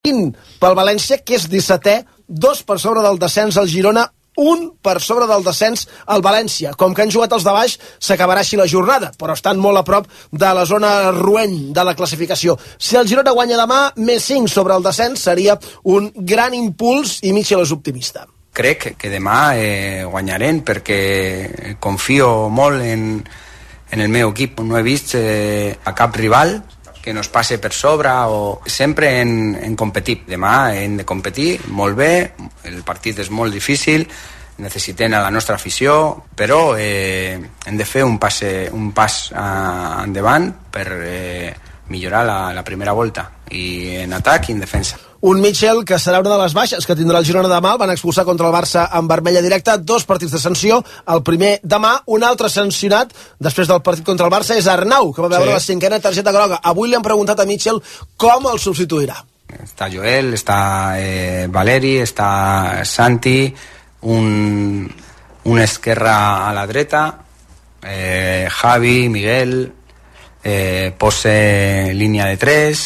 pel València, que és 17è, 2 per sobre del descens al Girona, 1 per sobre del descens al València. Com que han jugat els de baix, s'acabarà així la jornada, però estan molt a prop de la zona roent de la classificació. Si el Girona guanya demà, més 5 sobre el descens seria un gran impuls i Mitchell és optimista. Crec que demà guanyarem perquè confio molt en el meu equip. No he vist a cap rival que nos passe per sobre o sempre en competir. Demà hem de competir molt bé, el partit és molt difícil, necessitem a la nostra afició, però hem de fer un pas endavant per millorar la primera volta, i en atac i en defensa. Un Mitchell que serà una de les baixes que tindrà el Girona demà. El van expulsar contra el Barça en vermella directa, 2 partits de sanció, el primer demà. Un altre sancionat després del partit contra el Barça és Arnau, que va veure la 5a targeta groga. Avui li han preguntat a Mitchell com el substituirà. Està Joel, està Valeri, està Santi, un esquerra a la dreta, Javi, Miguel, pose línia de 3,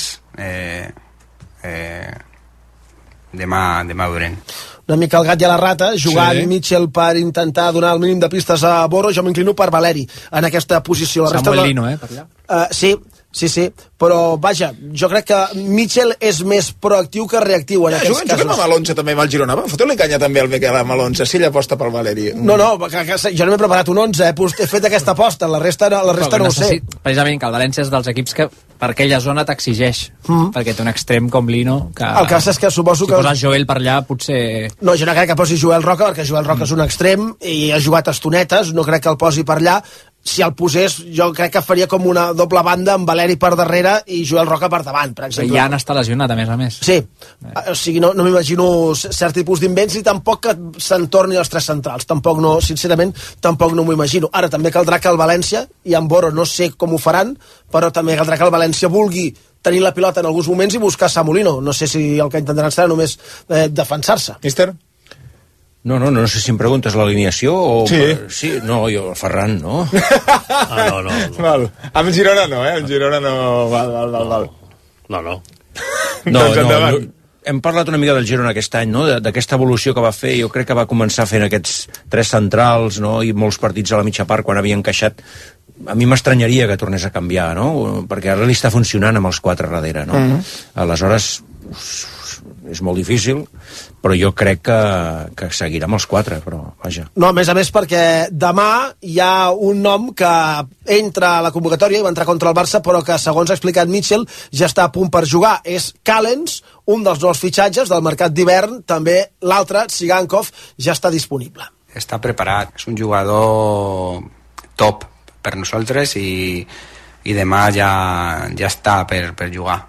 demà veurem. Una mica el gat i la rata, jugant Mitchell per intentar donar el mínim de pistes a Boro. Jo m'inclino per Valeri en aquesta posició. Samuel Lino, per allà. Sí, però vaja, jo crec que Mitchell és més proactiu que reactiu en aquests casos. Juguem amb Alonso també amb el Girona, foteu-li canya també al Miquel amb Alonso, si ell aposta pel Valeri. No, jo no m'he preparat un 11, he fet aquesta aposta, la resta no ho sé. Precisament que el València és dels equips que per aquella zona t'exigeix, perquè té un extrem com Lino que... El cas és que suposo que... Si poses Joel per allà, potser... No, jo no crec que posi Joel Roca, perquè Joel Roca és un extrem i ha jugat estonetes, no crec que el posi per allà. Si el posés, jo crec que faria com una doble banda amb Valeri per darrere i Joel Roca per davant, per exemple. Ja n'està lesionat, a més. Sí, o sigui, no m'imagino cert tipus d'invents ni tampoc que se'n torni als 3 centrals. Sincerament, tampoc no m'ho imagino. Ara, també caldrà que el València, i en Boro no sé com ho faran, però també caldrà que el València vulgui tenir la pilota en alguns moments i buscar Samolino. No sé si el que intentaran serà només defensar-se. Míster? No sé si em preguntes l'alineació o... Sí, no, jo, el Ferran, no? No. Val. Amb Girona no, Amb Girona no... Val. No. Hem parlat una mica del Girona aquest any, no? D'aquesta evolució que va fer. Jo crec que va començar fent aquests 3 centrals, no? I molts partits a la mitja part quan havia encaixat. A mi m'estranyaria que tornés a canviar, no? Perquè ara li està funcionant amb els 4 darrere, no? Aleshores, és molt difícil, però jo crec que seguirà amb els 4, però vaja. No, a més perquè demà hi ha un nom que entra a la convocatòria i va entrar contra el Barça, però que, segons ha explicat Mitchell, ja està a punt per jugar. És Callens, un dels nous fitxatges del mercat d'hivern. També l'altre, Tsigankov, ja està disponible. Està preparat, és un jugador top per nosaltres i demà ja està per jugar.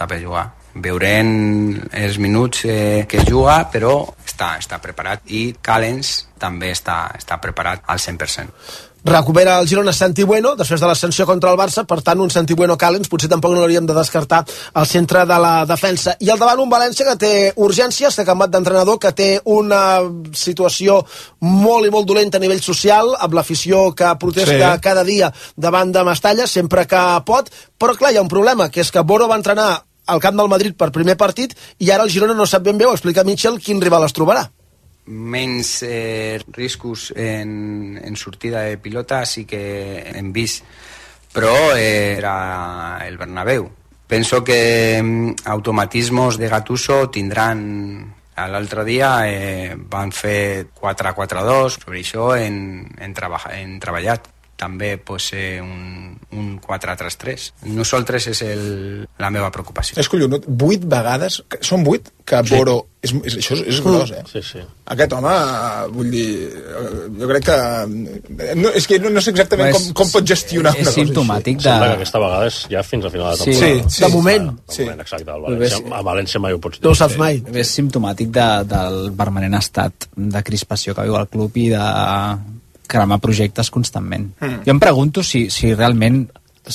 Veurem els minuts que juga, però està preparat, i Callens també està preparat al 100%. Recupera el Girona Santi Bueno després de l'ascensió contra el Barça, per tant un Santi Bueno Callens potser tampoc no l'hauríem de descartar al centre de la defensa. I al davant un València que té urgències, que ha canviat d'entrenador, que té una situació molt i molt dolenta a nivell social, amb l'afició que protesta cada dia davant de Mestalla sempre que pot, però clar, hi ha un problema, que és que Boro va entrenar al camp del Madrid per primer partit i ara el Girona no sap ben bé, ho explica Mitchell, quin rival es trobarà. Menys riscos en sortida de pilota sí que hem vist, però era el Bernabéu. Penso que automatismos de Gattuso tindran. L'altre dia van fer 4-4-2, sobre això hem treballat. També pot ser un 4-3-3. Nosaltres és la meva preocupació. És collonut, 8 vegades, són 8 que Boro... Això és gros, Sí. Aquest home, vull dir, jo crec que... És que no sé exactament com pot gestionar una cosa. És simptomàtic de... Sembla que aquesta vegada és ja fins al final de temporada. Sí, de moment. Exacte, a València mai ho pots dir. No ho saps mai. És simptomàtic del permanent estat de crispació que viu el club i de cremar projectes constantment. Jo em pregunto si realment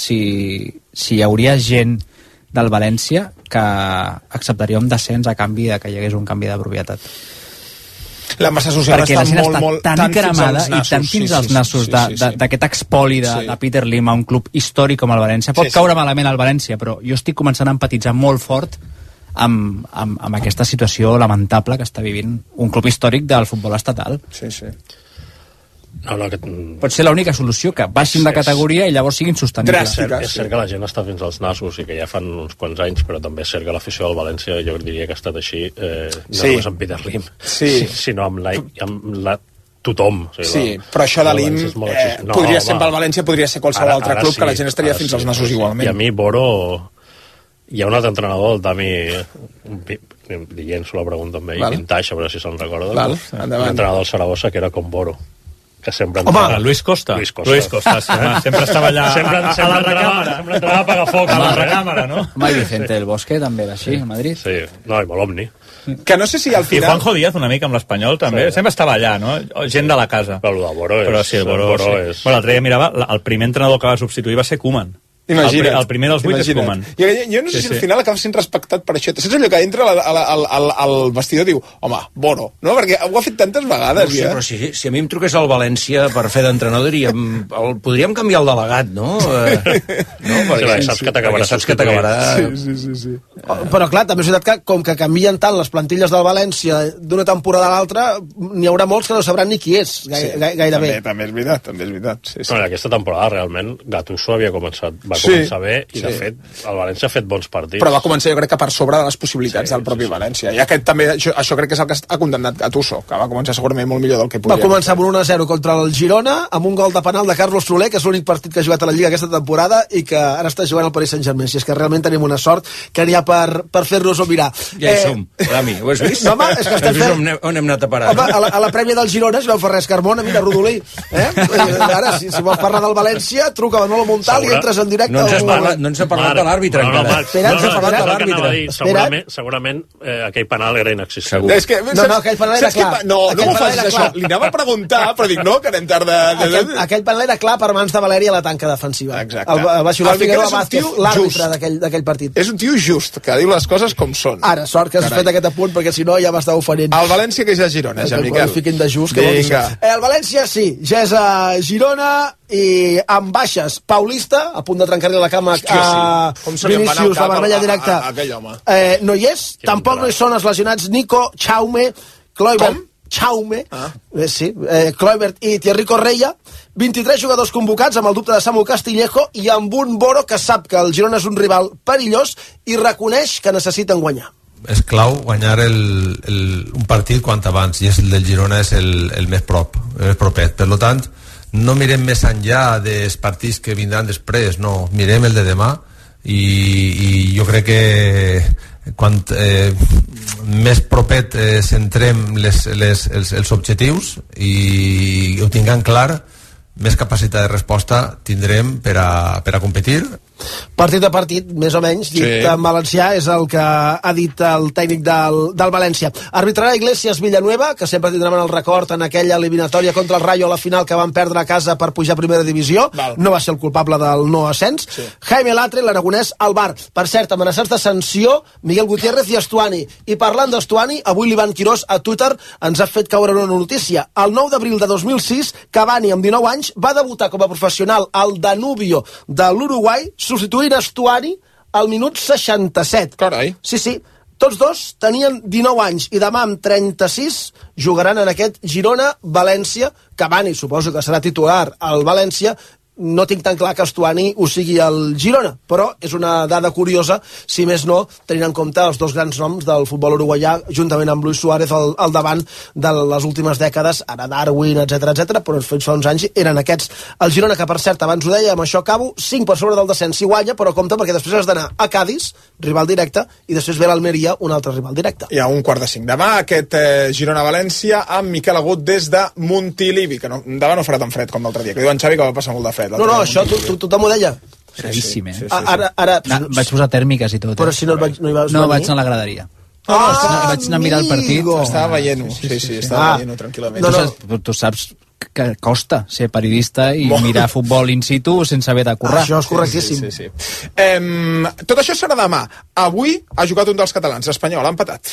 hi hauria gent del València que acceptaria un descens a canvi de que hi hagués un canvi de propietat. La massa social perquè està molt tan cremada i tan fins als nassos d'aquest expoli de Peter Lim a un club històric com el València. Pot caure malament el València, però jo estic començant a empatitzar molt fort amb aquesta situació lamentable que està vivint un club històric del futbol estatal. Sí. Pot ser l'única solució, que baixin de categoria i llavors siguin sostenibles. És cert que la gent està fins als nassos i que ja fan uns quants anys, però també és cert que l'afició del València jo diria que ha estat així, no només amb Peter Lim, sinó amb tothom. Però això de Lim podria ser pel València, podria ser qualsevol altre club, que la gent estaria fins als nassos igualment. I a mi, Boro, hi ha un altre entrenador, el Dami dient-s'ho la pregunta amb ell, Vintage, a veure si se'n recorda, un entrenador del Saragossa que era com Boro, que sempre entrava... Luis Costa, sí, sempre estava allà a la recàmera. Sempre entrava a apagar foc a la recàmera, no? Home, i Vicente del Bosque també era així, a Madrid. Sí, no, i molt omni. Que no sé si al final... I Juanjo Díaz una mica amb l'Espanyol també, sempre estava allà, no? Gent de la casa. Però el de Boro és... Però sí, el Boro és... Bueno, l'altre dia mirava, el primer entrenador que va substituir va ser Koeman. Imagina't. El primer dels 8 és Koeman. Jo no sé si al final acaba sent respectat per això. Saps allò que entra al vestidor i diu, home, Boro, no? Perquè ho ha fet tantes vegades, ja. Però si a mi em truqués al València per fer d'entrenador, podríem canviar el delegat, no? Perquè saps que t'acabarà. Sí. Però clar, també és veritat que com que canvien tant les plantilles del València d'una temporada a l'altra, n'hi haurà molts que no sabran ni qui és, gairebé. També és veritat. Aquesta temporada realment Gattuso havia començat bé i de fet el València ha fet bons partits, però va començar jo crec que per sobre de les possibilitats del propi València, i aquest també, això crec que és el que ha condemnat Gattuso, que va començar segurament molt millor del que podia. Va començar amb un 1-0 contra el Girona, amb un gol de penal de Carlos Soler, que és l'únic partit que ha jugat a la Lliga aquesta temporada i que ara està jugant al Paris Saint-Germain. Si és que realment tenim una sort que n'hi ha per fer-nos-ho mirar. Ja hi som, Rami, ho has vist? No, home, és que estem fent... On hem anat a parar? Home, a la prèmia del Girona, si no fa res, Carmona, mira, Rodolí. Ara, si vols parlar del València, truca a Manolo Montal i entres en directe. No ens ha parlat de l'àrbitre encara. Segurament aquell penal era inexistent. No, aquell penal era clar. No m'ho facis això. Li anava a preguntar, però dic, no, que anem tard de... Aquell penal era clar per mans de Valeri a la tanca defensiva. Exacte. El va xular Figueroa Vázquez, l'àrbitre d'aquell partit. És un tio just, que diu les coses com són. Ara, sort que has fet aquest apunt, perquè si no ja m'està oferint. El València que és a Girona, ja, Miquel. Fiquin de just. El València, sí, ja és a Girona i amb baixes. Paulista, a punt de trencar-li la cama a Vinícius, la vermella directa. No hi és. Tampoc no hi són els lesionats Nico, Chaume, Kluivert, Kluivert i Thierry Correia. 23 jugadors convocats amb el dubte de Samu Castillejo i amb un Boro que sap que el Girona és un rival perillós i reconeix que necessiten guanyar. És clau guanyar un partit quant abans, i el del Girona és el més propet. Per tant, no mirem més enllà dels partits que vindran després, no, mirem el de demà i jo crec que quan més propet centrem els objectius i ho tinguem clar, més capacitat de resposta tindrem per a competir. Partit a partit, més o menys, dit en valencià, és el que ha dit el tècnic del València. Arbitrarà Iglesias Villanueva, que sempre tindrem en el record en aquella eliminatòria contra el Rayo a la final que van perdre a casa per pujar a primera divisió. No va ser el culpable del no ascens. Jaime Latre, l'aragonès, al bar. Per cert, amenaçats de sanció, Miguel Gutiérrez i Estuani. I parlant d'Estuani, avui l'Ivan Quirós a Twitter ens ha fet caure una notícia. El 9 d'abril de 2006, Cavani, amb 19 anys, va debutar com a professional al Danubio de l'Uruguai, substituint Estuani al minut 67. Carai. Sí. Tots dos tenien 19 anys i demà amb 36 jugaran en aquest Girona-València. Cavani suposo que serà titular al València. No tinc tan clar que Estuani ho sigui al Girona, però és una dada curiosa, si més no, tenint en compte els dos grans noms del futbol uruguaià, juntament amb Luis Suárez al davant de les últimes dècades, ara Darwin, etc, però fins fa uns anys eren aquests. El Girona, que per cert, abans ho deia, amb això acabo, 5 per sobre del descens si guanya, però compte perquè després has d'anar a Cádiz, rival directe, i després ve l'Almeria, un altre rival directe. I a 1:45 demà, aquest Girona-València amb Miquel Agut des de Montilivi, que demà no farà tan fred com l'altre dia, que diu en Xavi que va passar molt de fred. No, això tothom ho deia. Fredíssim, Ara... Vaig posar tèrmiques i tot. Però si no hi vas venir? No, vaig anar a la graderia. Vaig anar a mirar el partit. Estava veient-ho, estava veient-ho tranquil·lament. Tu saps que costa ser periodista i mirar futbol in situ sense haver de currar. Això és correctíssim. Sí. Tot això serà demà. Avui ha jugat un dels catalans, l'Espanyol, ha empatat.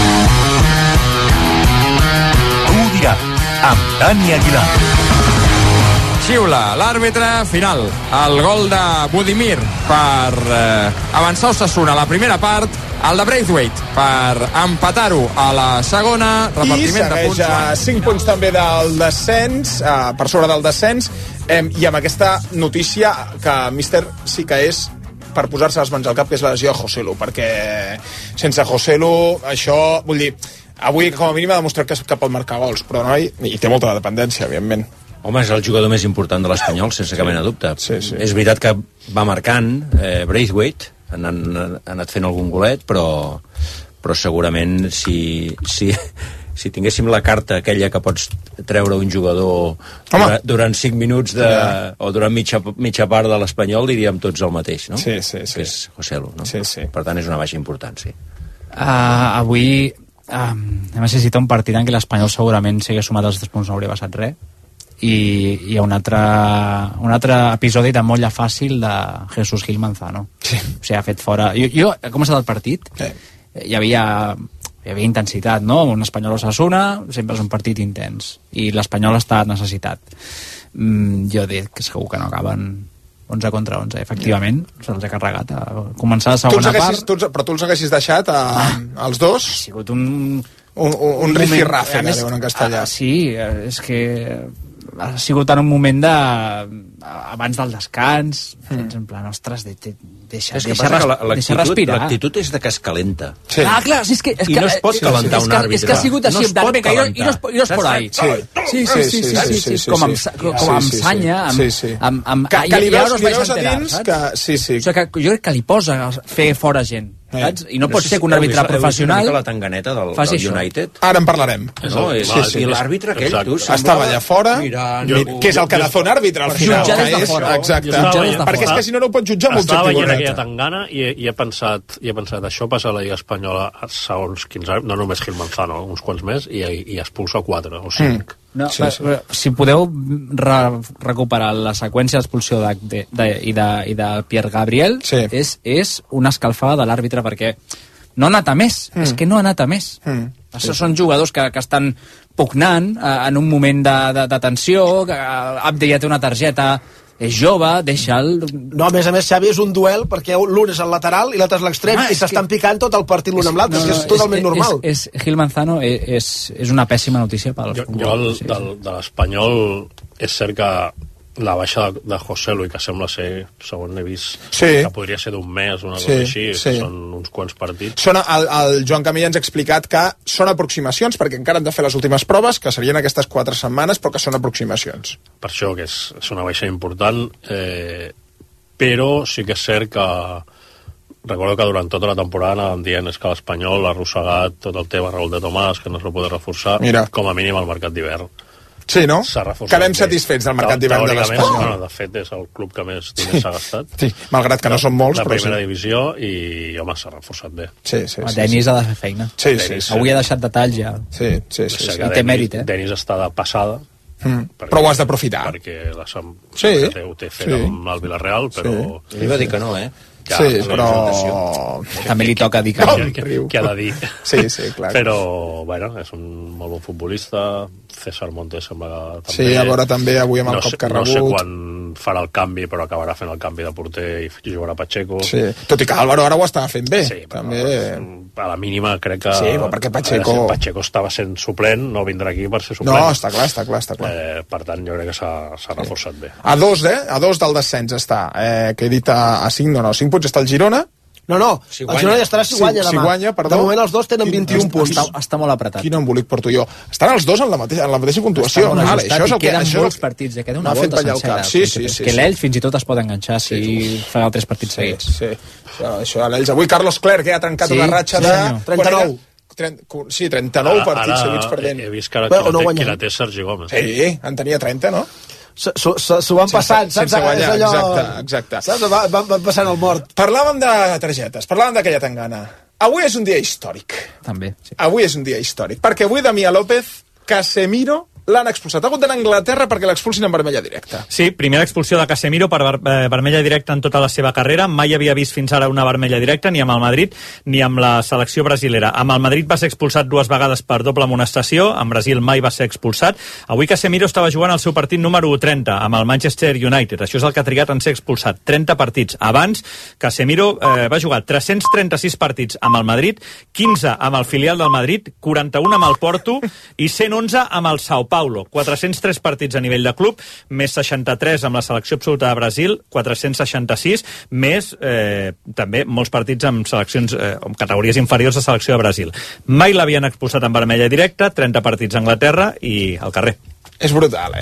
Tu dirà, amb Dani Aguilar. Xiula l'àrbitre final. El gol de Budimir per avançar Osasuna a la primera part el de Braithwaite per empatar-ho a la segona. I segueix a 5 punts també del descens, per sobre del descens, i amb aquesta notícia que míster sí que és per posar-se les mans al cap, que és la lesió de Joselu, perquè sense Joselu això, vull dir, avui com a mínim ha demostrat que pot marcar gols, però no, i té molta dependència, evidentment. Home, és el jugador més important de l'Espanyol, sense cap mena de dubte. Sí. És veritat que va marcant Braithwaite, han anat fent algun golet, però segurament si tinguéssim la carta aquella que pots treure un jugador durant 5 minuts o durant mitja part de l'Espanyol, diríem tots el mateix, no? Sí. Que és Joselu, no? Sí. Per tant, és una baixa important, sí. Avui hem assistit a un partit en què l'Espanyol segurament si hagués sumat els 3 punts no hauria passat res, i hi ha un altre episodi de molla fàcil de Jesús Gil Manzano. Sí. O sigui, ha fet fora... Jo he començat el partit, hi havia intensitat, no? Un Espanyol Osasuna sempre és un partit intens i l'Espanyol està necessitat. Jo dic que segur que no acaben 11 contra 11, efectivament se'ls ha carregat a començar la segona part. Però tu els haguessis deixat als dos? Ha sigut un rifirrafe, que diuen en castellà. Sí, és que ha sigut en un moment abans del descans, en plan, ostres, deixa respirar. L'actitud és de que es calenta. Sí. Clar, és que... I no es pot calentar un àrbitre. És que ha sigut així, i no es por ahí. Sí, com amb sanya, que li veus a dins que... Sí. O sigui, jo crec que li posa fer fora gent, saps? I no pot ser que un àrbitre professional la tanganeta del United. Ara en parlarem. I l'àrbitre aquell, tu, estava allà fora, que és el que ha de fer un àrbitre al final. Exacte. Perquè és que si no ho pot jutjar amb objectiu. Estava veient aquella tangana i he pensat, això passa a la Lliga Espanyola segons quins àrbitres, no només Gil Manzano, uns quants més, i expulsa 4 o 5. No, si podeu recuperar la seqüència d'expulsió i de Pierre Gabriel, és una escalfada de l'àrbitre, perquè no ha anat a més, és que no ha anat a més. Són jugadors que estan pugnant en un moment de tensió, Abde ja té una targeta, és jove, deixa'l... No, a més, Xavi, és un duel perquè l'un és el lateral i l'altre és l'extrem i s'estan picant tot el partit l'un amb l'altre, és totalment normal. Gil Manzano és una pèssima notícia per als futbols. De l'Espanyol és cert que la baixa de Joselu, i que sembla ser, segons he vist, que podria ser d'un mes, una cosa així, són uns quants partits. El Joan Camilla ens ha explicat que són aproximacions, perquè encara han de fer les últimes proves, que serien aquestes 4 setmanes, però que són aproximacions. Per això que és una baixa important, però sí que és cert que recordo que durant tota la temporada anàvem dient que l'Espanyol ha arrossegat tot el tema Raúl de Tomàs, que no es va poder reforçar, com a mínim al mercat d'hivern. Sí, no? Quedem satisfets del mercat d'hivern de l'Espanyol. Bueno, de fet, és el club que més diners s'ha gastat. Sí, malgrat que no són molts, però sí. De primera divisió, i, home, s'ha reforçat bé. Denis ha de fer feina. Avui ha deixat detalls ja. Sí. I té mèrit, Denis està de passada. Però ho has d'aprofitar. Perquè ho té fet amb el Villarreal, però... Li va dir que no, però... També li toca dir que què ha de dir. Sí, clar. Però, bueno, és un molt bon futbolista. César Montes sembla que també... Sí, a veure també avui amb el cop que ha rebut. No sé quan farà el canvi, però acabarà fent el canvi de porter i jugarà Pacheco. Sí, tot i que Álvaro ara ho estava fent bé. Sí, també... a la mínima crec que... Sí, però perquè Pacheco estava sent suplent, no vindrà aquí per ser suplent. No, està clar. Per tant, jo crec que s'ha reforçat bé. A 2 del descens està, que he dit a 5, no, 5 punts està el Girona. No, el Girona ja estarà si guanya demà. Si guanya, perdó. De moment els dos tenen 21 punts. Està molt apretat. Quin embolic porto jo. Estan els dos en la mateixa puntuació. Queden molts partits, queda una volta sencera. Sí. Que l'Elx fins i tot es pot enganxar si fa 3 partits seguits. Sí. Això a l'Elx. Avui Carlos Clerc ha trencat una ratxa de 39. Sí, 39 partits seguits perdent. He vist que ara qui la té Sergi Gómez. Sí, en tenia 30, no? S'ho van passant, saps? Sense guanyar, exacte. Saps? Van passant el mort. Parlàvem de targetes, parlàvem d'aquella tangana. Avui és un dia històric. També, sí. Avui és un dia històric, perquè avui Damià López, Casemiro l'han expulsat. Ha hagut d'anar a Anglaterra perquè l'expulsin en vermella directa. Sí, primera expulsió de Casemiro per vermella directa en tota la seva carrera. Mai havia vist fins ara una vermella directa, ni amb el Madrid ni amb la selecció brasilera. Amb el Madrid va ser expulsat 2 vegades per doble amonestació, en Brasil mai va ser expulsat. Avui Casemiro estava jugant el seu partit número 30 amb el Manchester United. Això és el que ha trigat en ser expulsat. 30 partits. Abans, Casemiro va jugar 336 partits amb el Madrid, 15 amb el filial del Madrid, 41 amb el Porto i 111 amb el Sao Paulo. 403 partits a nivell de club, més 63 amb la selecció absoluta de Brasil, 466, més també molts partits amb seleccions, amb categories inferiors de selecció de Brasil. Mai l'havien expulsat en vermella directa, 30 partits a Anglaterra i al carrer. És brutal,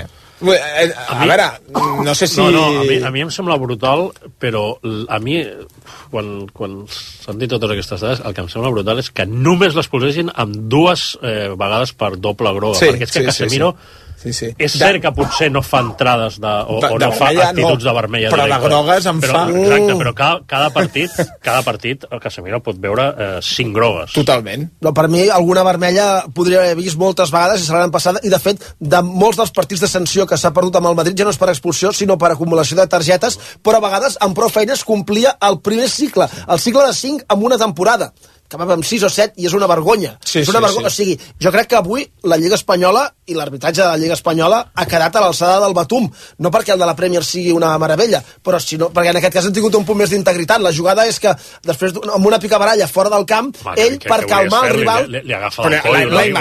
A veure, no sé si... No, a mi em sembla brutal, però a mi, quan s'han dit totes aquestes dades, el que em sembla brutal és que només l'expulsessin amb 2 vegades per doble groga, perquè és que Casemiro... Sí. És cert que potser no fa entrades o no fa actituds de vermella però directa. de grogues en fa... Exacte, però cada partit el Casemiro pot veure 5 grogues. Totalment. No, per mi alguna vermella podria haver vist moltes vegades i se l'han passada, i de fet de molts dels partits de sanció que s'ha perdut amb el Madrid ja no és per expulsió sinó per acumulació de targetes, però a vegades amb prou feines complia el primer cicle, el cicle de 5 en una temporada, que va amb 6 o 7 i és una vergonya. És una vergonya. O sigui, jo crec que avui la Lliga Espanyola i l'arbitratge de la Lliga Espanyola ha quedat a l'alçada del Batum. No perquè el de la Premier sigui una meravella, però sinó perquè en aquest cas han tingut un punt més d'integritat. La jugada és que després, amb una picabaralla fora del camp, ell, per calmar el rival... Li agafa del coll. La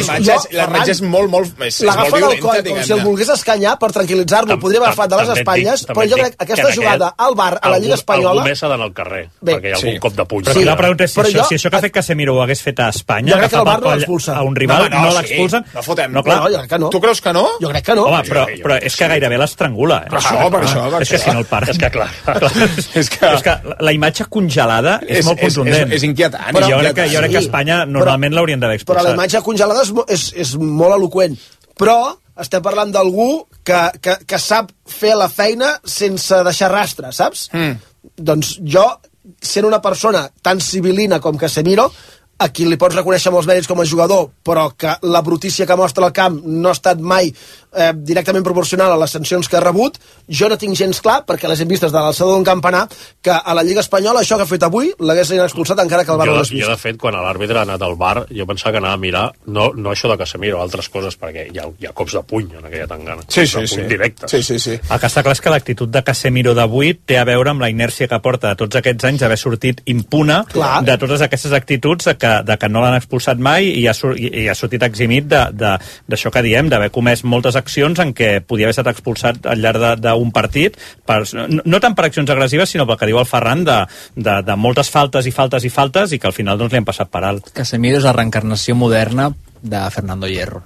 imatge és molt... L'agafa del coll, com si el volgués escanyar per tranquil·litzar-lo. Podria haver agafat de les espatlles, però jo crec que aquesta jugada al bar a la Lliga Espanyola... Algú més ha d'anar al carrer, perquè hi ha algun cop de puny. Però la pregunta és si això que ha fet Casemiro ho hagués fet a Espanya, jo crec que el VAR no l'expulsa. A un rival no l'expulsen. No fotem. No, clar. No, jo crec que no. Tu creus que no? Jo crec que no. Home, però és que gairebé l'estrangula. Per això. És que si no el para. És que clar. És que la imatge congelada és molt contundent. És inquietant. Però jo crec que Espanya normalment l'haurien d'haver expulsat. Però la imatge congelada és molt eloqüent. Però estem parlant d'algú que sap fer la feina sense deixar rastre, saps? Doncs jo, sent una persona tan civilina com Casemiro, a qui li pots reconèixer molts mèrits com a jugador, però que la brutícia que mostra al camp no ha estat mai directament proporcional a les sancions que ha rebut, jo no tinc gens clar, perquè les hem vistes de l'alçada d'un campanar, que a la Lliga Espanyola això que ha fet avui l'haguessin expulsat encara que el VAR no l'hagués vist. Jo, de fet, quan l'àrbitre ha anat al VAR, jo pensava que anava a mirar, no això de Casemiro, altres coses, perquè hi ha cops de puny en aquella tangana. Sí. Directes. Sí. El que està clar és que l'actitud de Casemiro d'avui té a veure amb la inèrcia que porta de tots aquests anys d'haver sortit impune de totes aquestes actituds de que no l'han expulsat mai i ha sortit eximit d'això que diem, d'haver comès moltes accions en què podia haver estat expulsat al llarg d'un partit, no tant per accions agressives, sinó pel que diu el Ferran, de moltes faltes i que al final doncs li han passat per alt. Casemiro és la reencarnació moderna de Fernando Hierro.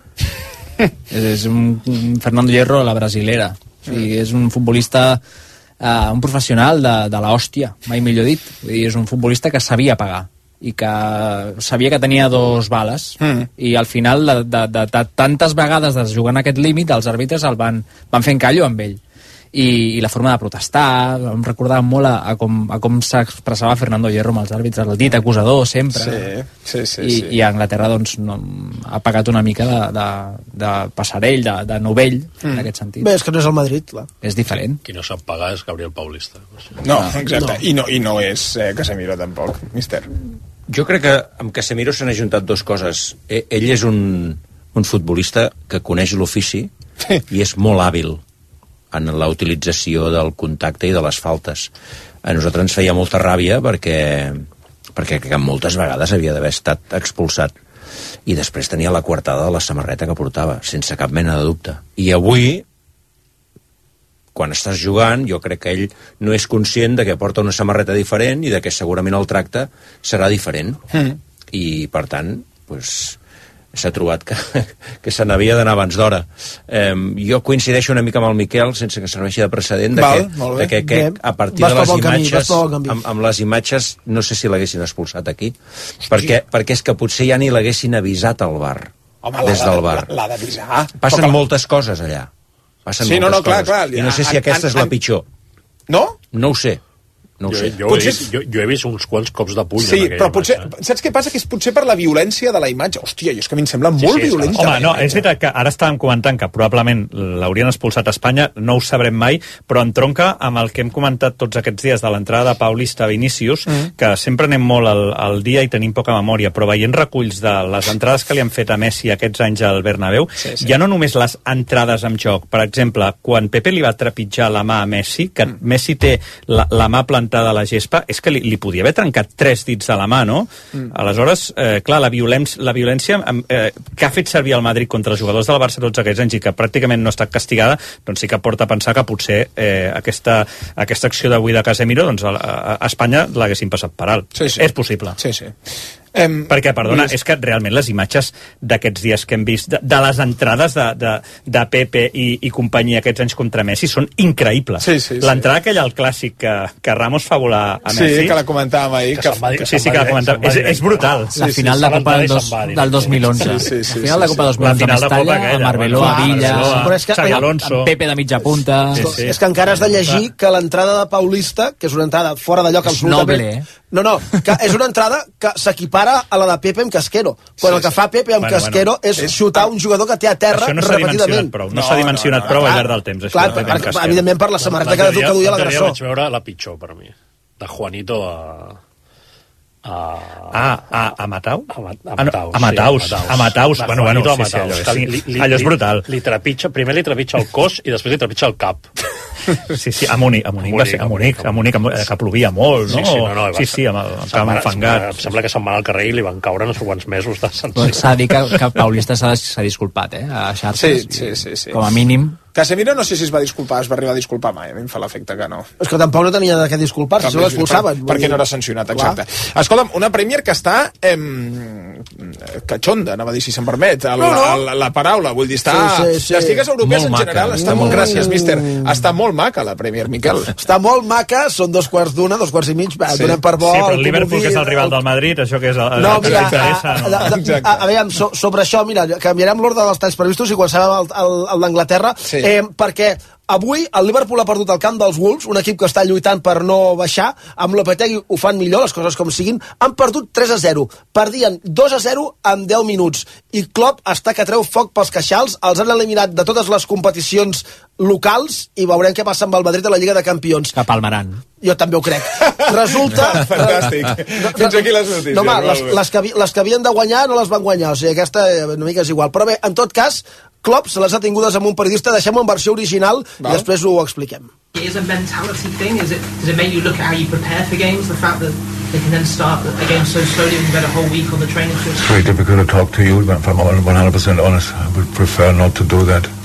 És un Fernando Hierro a la brasilera. O sigui, és un futbolista, un professional de l'hòstia, mai millor dit. Vull dir, és un futbolista que sabia pagar i que sabia que tenia 2 bales i al final de tantes vegades de jugar en aquest límit els àrbitres el van fent callo amb ell i la forma de protestar em recordava molt a com s'expressava Fernando Hierro amb els àrbitres, el dit acusador sempre. Sí. I a Anglaterra doncs ha pagat una mica de passarell, de novell en aquest sentit. Bé, és que no és el Madrid, clar. És diferent. Qui no sap pagar és Gabriel Paulista. No, exacte. No. I no és Casemiro tampoc, míster. Jo crec que amb Casemiro s'han ajuntat 2 coses. Ell és un futbolista que coneix l'ofici i és molt hàbil en la utilització del contacte i de les faltes. A nosaltres ens feia molta ràbia perquè moltes vegades havia d'haver estat expulsat i després tenia la coartada de la samarreta que portava, sense cap mena de dubte. I avui, quan estàs jugant, jo crec que ell no és conscient de que porta una samarreta diferent i de que segurament el tracte serà diferent. I, per tant, s'ha trobat que se n'havia d'anar abans d'hora. Jo coincideixo una mica amb el Miquel, sense que serveixi de precedent, de que a partir de les imatges, amb les imatges, no sé si l'haguessin expulsat aquí, perquè és que potser ja ni l'haguessin avisat al VAR, des del VAR. L'ha d'avisar. Passen moltes coses allà. Passen moltes coses. Clar. I no sé si aquesta és la pitjor. No? No ho sé. No ho sé. Jo he vist uns quants cops de puny. Sí, però potser... Saps què passa? Que és potser per la violència de la imatge. Hòstia, és que a mi em sembla molt violent. Home, no, és veritat que ara estàvem comentant que probablement l'haurien expulsat a Espanya, no ho sabrem mai, però entronca amb el que hem comentat tots aquests dies de l'entrada de Paulista a Vinícius, que sempre anem molt al dia i tenim poca memòria, però veient reculls de les entrades que li han fet a Messi aquests anys al Bernabéu, ja no només les entrades en joc. Per exemple, quan Pepe li va trepitjar la mà a Messi, que Messi té la mà plantada a la gespa, és que li podia haver trencat 3 dits de la mà, no? Aleshores, clar, la violència que ha fet servir el Madrid contra els jugadors del Barça tots aquests anys i que pràcticament no ha estat castigada, doncs sí que porta a pensar que potser aquesta acció d'avui de Casemiro, doncs a Espanya l'haguessin passat per alt. És possible. Sí. Perquè, perdona, és que realment les imatges d'aquests dies que hem vist, de les entrades de Pepe i companyia aquests anys contra Messi són increïbles. L'entrada aquella al Clàssic que Ramos fa volar a Messi... Sí, que la comentàvem ahir. Sí, que la comentàvem. És brutal. La final de Copa del 2011. La final de Copa del 2011 a Mestalla, a Marbeló, a Villa, Xavi Alonso, amb Pepe de mitja punta... És que encara has de llegir que l'entrada de Paulista, que és una entrada fora de lloc absolutament... No, que és una entrada que s'equipara a la de Pepe amb Casquero. Quan el que fa Pepe amb Casquero és xutar un jugador que té a terra repetidament. No s'ha dimensionat prou al llarg del temps. Clar, evidentment per la samarreta que duia l'agressor. Vaig veure la pitjor per mi, de Juanito a Mataus? A Mataus. Bueno, allò és brutal. Primer li trepitja el cos i després li trepitja el cap. Sí, a Munic va ser, a Munic, que plovia molt, no? Sí, amb el camp enfangat. Em sembla que se'n van al carrer i li van caure no sé quants mesos de sanció. S'ha de dir que Paulista s'ha disculpat, a xarxes. Sí. Com a mínim. Casemiro no sé si es va arribar a disculpar mai, a mi em fa l'efecte que no. És que tampoc no tenia de què disculpar-se, se l'expulsaven. Perquè no era sancionat, exacte. Escolta'm, una Premier que està catxonda, anava a dir, si se'm permet, la paraula, vull dir, està... Les lligues europees en general estan molt... Gràcies, míster. Està molt maca, la Premier, Miquel. Està molt maca, són 2:15, 2:15, donem per bo... Sí, però el Liverpool, que és el rival del Madrid, això que és... No, mira, a veure, sobre això, mira, canviarem l'ordre dels talls previstos i començarem el d'Anglaterra, perquè avui el Liverpool ha perdut el camp dels Wolves, un equip que està lluitant per no baixar, amb Lopetegui ho fan millor, les coses com siguin, han perdut 3-0, perdien 2-0 en 10 minuts, i Klopp està que treu foc pels queixals, els han eliminat de totes les competicions locals, i veurem què passa amb el Madrid a la Lliga de Campions. Que palmaran. Jo també ho crec. Resulta... Fantàstic. Fins aquí les notícies. No, les que havien de guanyar no les van guanyar, o sigui, aquesta una mica és igual. Però bé, en tot cas, Klopp se les ha tingudes amb un periodista, deixem-ho en versió original i després ho expliquem. Is a mentality thing? Does it make you look at how you prepare for games? The fact that they can then start a game so slowly when you've had a whole week on the training field? It's very difficult to talk to you, but if I'm 100% honest, I would prefer not to do that.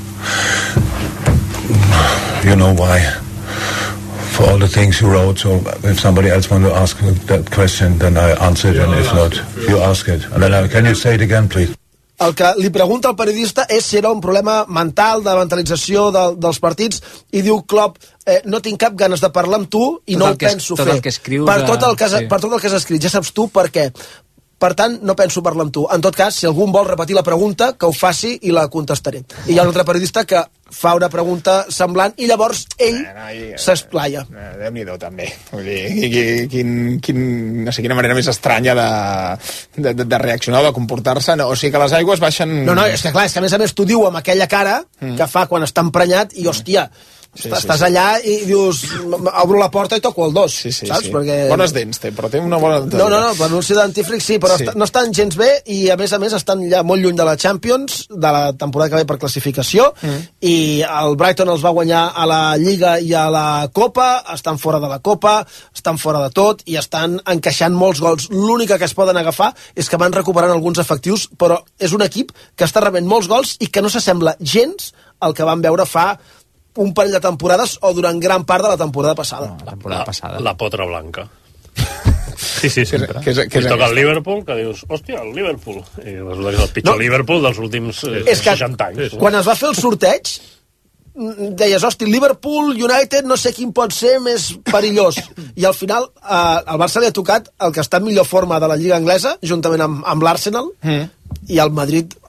You know why? For all the things you wrote, so if somebody else wants to ask that question, then I answer it, and if not, you ask it. And then can you say it again, please? El que li pregunta al periodista és si era un problema mental, de mentalització dels partits, i diu Klopp, no tinc cap ganes de parlar amb tu i no ho penso fer. Per tot el que has escrit, ja saps tu per què. Per tant, no penso parlar amb tu. En tot cas, si algú vol repetir la pregunta, que ho faci i la contestaré. I hi ha un altre periodista que fa una pregunta semblant i llavors ell s'esplaia. Déu-n'hi-do, també. Vull dir, no sé quina manera més estranya de reaccionar o de comportar-se. No, o sigui que les aigües baixen... No, és que clar, és que a més t'ho diu amb aquella cara que fa quan està emprenyat i, hòstia, estàs allà i dius, obro la porta i toco el dos, saps? Perquè... Bones dents té, però té una bona dentadura. No, per anunci d'antífric sí, però no estan gens bé i a més estan ja molt lluny de la Champions, de la temporada que ve per classificació, i el Brighton els va guanyar a la Lliga i a la Copa, estan fora de la Copa, estan fora de tot i estan encaixant molts gols. L'única que es poden agafar és que van recuperant alguns efectius, però és un equip que està rebent molts gols i que no s'assembla gens al que van veure fa un parell de temporades o durant gran part de la temporada passada. La potra blanca. Sí, sempre. Que toca el Liverpool, que dius, hòstia, el Liverpool. I resulta que és el pitjor Liverpool dels últims 60 anys. Quan es va fer el sorteig, deies, hòstia, Liverpool, United, no sé quin pot ser més perillós. I al final, al Barça li ha tocat el que està en millor forma de la Lliga Anglesa, juntament amb l'Arsenal, i el Madrid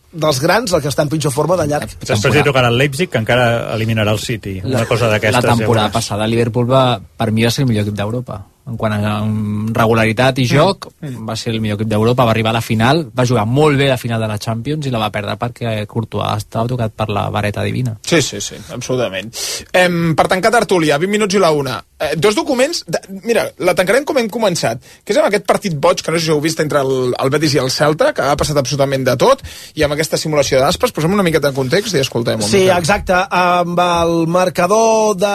dels grans, el que està en pitjor forma de llarg. Després hi tocarà el Leipzig, que encara eliminarà el City. Una cosa d'aquestes. La temporada passada el Liverpool per mi va ser el millor equip d'Europa. En quant a regularitat i joc, va ser el millor equip d'Europa, va arribar a la final, va jugar molt bé la final de la Champions i la va perdre perquè Courtois estava tocat per la vareta divina. Sí, absolutament. Per tancar tertúlia, 20 minuts i la una. Dos documents, mira, la tancarem com hem començat, que és amb aquest partit boig, que no sé si heu vist, entre el Betis i el Celta, que ha passat absolutament de tot, i amb aquesta simulació d'Aspas, posem una miqueta de context i escoltem. Sí, exacte, amb el marcador de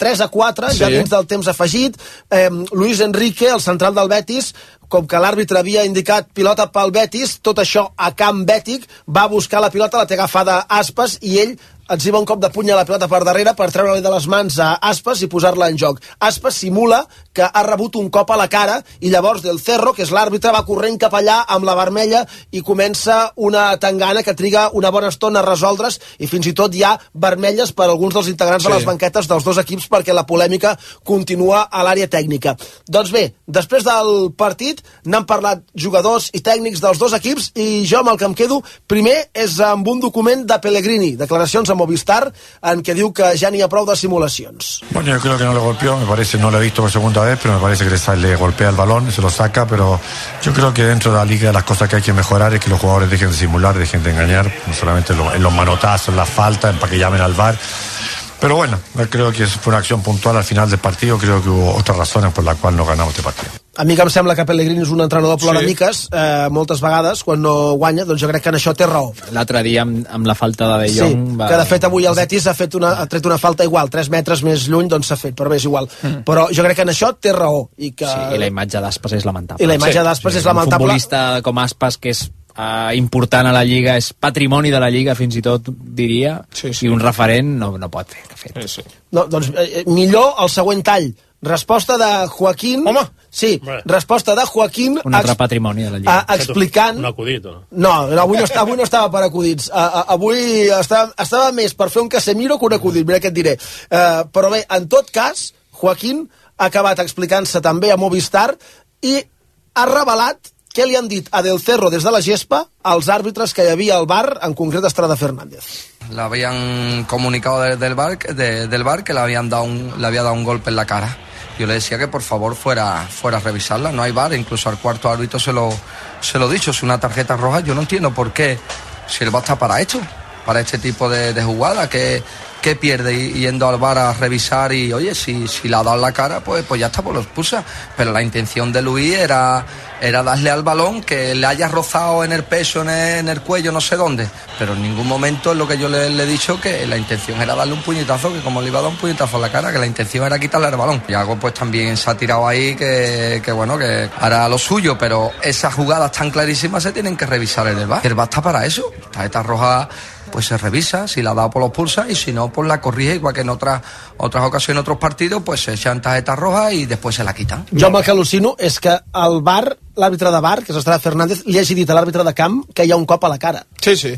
3-4, ja dins del temps afegit, Luis Enrique, el central del Betis, com que l'àrbitre havia indicat pilota pel Betis, tot això a camp bètic, va buscar la pilota, la té agafada Aspas, i ell etziba un cop de puny a la pilota per darrere per treure-li de les mans a Aspas i posar-la en joc. Aspas simula que ha rebut un cop a la cara i llavors Del Cerro, que és l'àrbitre, va corrent cap allà amb la vermella i comença una tangana que triga una bona estona a resoldre's i fins i tot hi ha vermelles per alguns dels integrants de les banquetes dels dos equips perquè la polèmica continua a l'àrea tècnica. Doncs bé, després del partit n'han parlat jugadors i tècnics dels dos equips i jo amb el que em quedo primer és amb un document de Pellegrini, declaracions amb Movistar, en què diu que ja n'hi ha prou de simulacions. Bueno, yo creo que no lo golpeó, me parece, no lo he visto por segunda vez, pero me parece que le golpea el balón y se lo saca, pero yo creo que dentro de la liga las cosas que hay que mejorar es que los jugadores dejen de simular, dejen de engañar, no solamente en los manotazos, en la falta, para que llamen al VAR. Pero bueno, creo que fue una acción puntual al final del partido, creo que hubo otras razones por las cuales no ganamos este partido. A mi que em sembla que Pellegrini és un entrenador ploramiques, moltes vegades, quan no guanya, doncs jo crec que en això té raó. L'altre dia, amb la falta de De Jong... que de fet avui el Betis ha tret una falta igual, 3 metres més lluny, doncs s'ha fet, però bé, és igual. Però jo crec que en això té raó. I la imatge d'Aspas és lamentable. I la imatge d'Aspas és lamentable. Un futbolista com Aspas, que és important a la Lliga, és patrimoni de la Lliga, fins i tot diria, i un referent no pot fer. No, doncs millor el següent tall. Resposta de Joaquín... Home! Sí, resposta de Joaquín... Un altre patrimoni de la Lliga. Explicant... Un acudit, o no? No, avui no estava per acudits. Avui estava més per fer un Casemiro que un acudit, mira què et diré. Però bé, en tot cas, Joaquín ha acabat explicant-se també a Movistar i ha revelat què li han dit a Del Cerro des de la gespa als àrbitres que hi havia al bar, en concret Estrada Fernández. Le habían comunicado del bar que le había dado un golpe en la cara. Yo le decía que por favor fuera a revisarla, no hay VAR, incluso al cuarto árbitro se lo he dicho, es una tarjeta roja, yo no entiendo por qué, si el VAR está para esto, para este tipo de jugada, que pierde yendo al VAR a revisar y oye, si le ha dado en la cara, pues ya está, pues lo expulsa, pero la intención de Luis era darle al balón, que le haya rozado en el pecho, en el cuello, no sé dónde, pero en ningún momento es lo que yo le he dicho, que la intención era darle un puñetazo, que como le iba a dar un puñetazo en la cara, que la intención era quitarle el balón. Y algo pues también se ha tirado ahí que bueno, que hará lo suyo, pero esas jugadas tan clarísimas se tienen que revisar en el VAR. El VAR está para eso, tarjeta roja pues se revisa, si la ha dado pues lo pulsa y si no pues la corrige, igual que en otras ocasiones, otros partidos pues se echan tarjetas rojas i després se la quitan. Jo el que al·lucino és que el VAR, l'àrbitre de VAR, que és Estrada Fernández, li hagi dit a l'àrbitre de camp que hi ha un cop a la cara. Sí.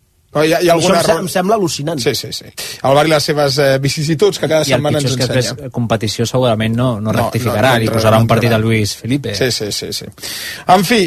Hi ha algun error. Em sembla al·lucinant. Sí. El VAR i les seves vicissituds que cada setmana ens ensenya. I el pitjor és que després competició segurament no rectificarà, li posarà un partit a Luis Felipe. Sí. En fi,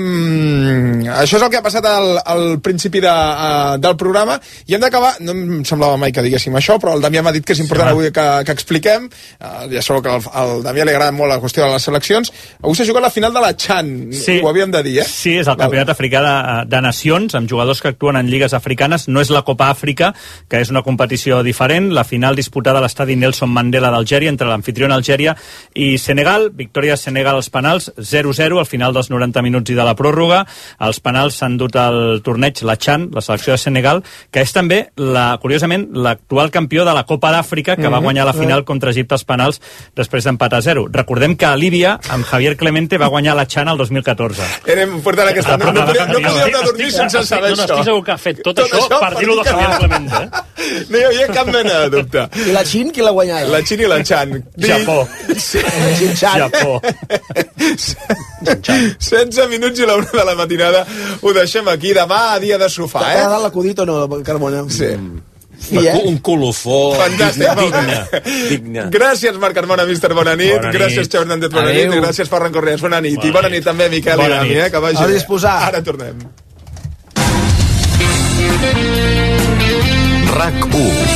això és el que ha passat al principi del programa i hem d'acabar, no em semblava mai que diguéssim això, però el Damià m'ha dit que és important avui que expliquem, ja sabeu que al Damià li agrada molt la qüestió de les seleccions. Avui s'ha jugat la final de la CHAN, ho havíem de dir, Sí, és el Campionat Africà de Nacions, amb jugadors que actuen en lligues africanes. No és la Copa Àfrica, que és una competició diferent. La final disputada a l'estadi Nelson Mandela d'Algèria entre l'anfitriona Algèria i Senegal. Victòria de Senegal als penals, 0-0 al final dels 90 minuts i de la pròrroga. Els penals s'han dut al torneig la CHAN, la selecció de Senegal, que és també, curiosament, l'actual campió de la Copa d'Àfrica, que va guanyar la final contra Egipte als penals després d'empatar 0. Recordem que a Líbia, amb Javier Clemente, va guanyar la CHAN el 2014. Érem portant aquesta... No podíem dormir sense saber això. No estic segur que ha fet tot això per dir-ho de Javier Clemente. No hi havia cap mena de dubte. I la Xin, qui l'ha guanyat? La Xin i la Chan. Japó. Japó. 16 minuts i la 1 de la matinada. Ho deixem aquí. Demà, dia de sofà, T'ha agradat l'acudit o no, Carmona? Sí. Un colofó digne. Gràcies, Marc Carmona, míster, bona nit. Gràcies, Xavi Hernández, bona nit. I gràcies, Ferran Correas, bona nit. I bona nit també, Miquel i Dami, que vagi. A disposar. Ara tornem. RAC1.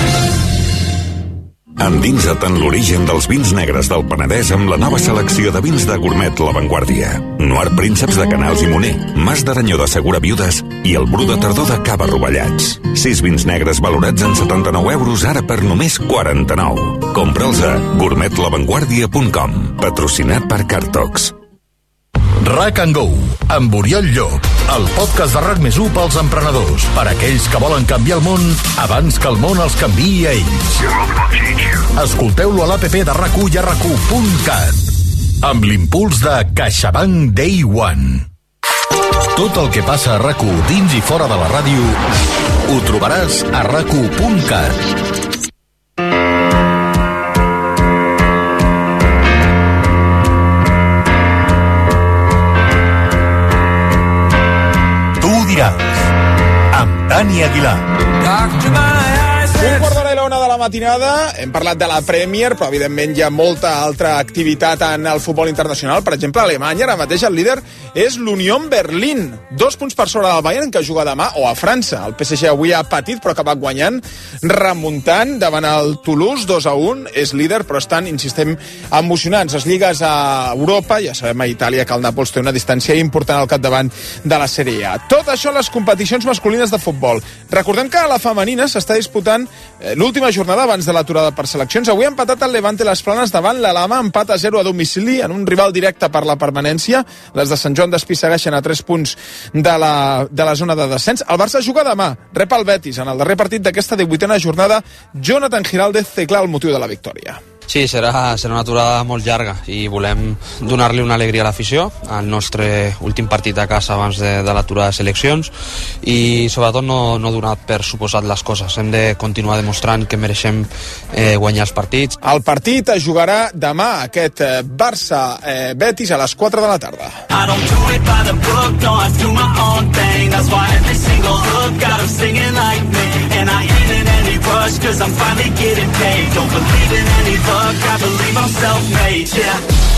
Endinsa't en l'origen dels vins negres del Penedès amb la nova selecció de vins de Gourmet La Vanguardia. Noir Prínceps de Canals i Moner, Mas d'Aranyó de Segura Viudes i el Bru de Tardor de Cava Rovellats. 6 vins negres valorats en 79 euros, ara per només 49. Compra'ls a gourmetlavanguardia.com. Patrocinat per Cartox. RAC and Go, amb Oriol Llop, el podcast de RAC+1 pels emprenedors, per aquells que volen canviar el món abans que el món els canviï a ells. Escolteu-lo a l'APP de RAC1 i a RAC1.cat, amb l'impuls de CaixaBank Day One. Tot el que passa a RAC1 dins i fora de la ràdio ho trobaràs a RAC1.cat. Amb Dani Aguilar. Un quart d'hora i la una de la matinada. Hem parlat de la Premier, però evidentment hi ha molta altra activitat en el futbol internacional. Per exemple, a Alemanya ara mateix el líder és l'Union Berlín. 2 punts per sobre del Bayern, que juga demà, o a França. El PSG avui ha patit, però ha acabat guanyant, remuntant davant el Toulouse, 2-1. És líder, però estan, insistem, emocionants. Les lligues a Europa, ja sabem a Itàlia que el Nàpols té una distància important al capdavant de la Sèrie A. Tot això a les competicions masculines de futbol. Recordem que a la femenina s'està disputant l'última jornada abans de l'aturada per seleccions. Avui ha empatat el Levante Les Planes davant la Lama, empat a 0 a domicili en un rival directe per la permanència. Les de Sant Joan d'Espí segueixen a 3 punts de la zona de descens. El Barça juga demà, rep el Betis en el darrer partit d'aquesta 18a jornada. Jonathan Giraldez té clar el motiu de la victòria. Sí, serà una aturada molt llarga i volem donar-li una alegria a l'afició, al nostre últim partit a casa abans de l'aturada de seleccions, i sobretot no donar per suposat les coses. Hem de continuar demostrant que mereixem guanyar els partits. El partit es jugarà demà, aquest Barça-Betis a les 4 de la tarda. I don't do it by the book, no, I do my own thing. That's why every single hook got them singing like me. And I ain't in any rush, cause I'm finally getting paid. Don't believe in any luck, I believe I'm self-made, yeah.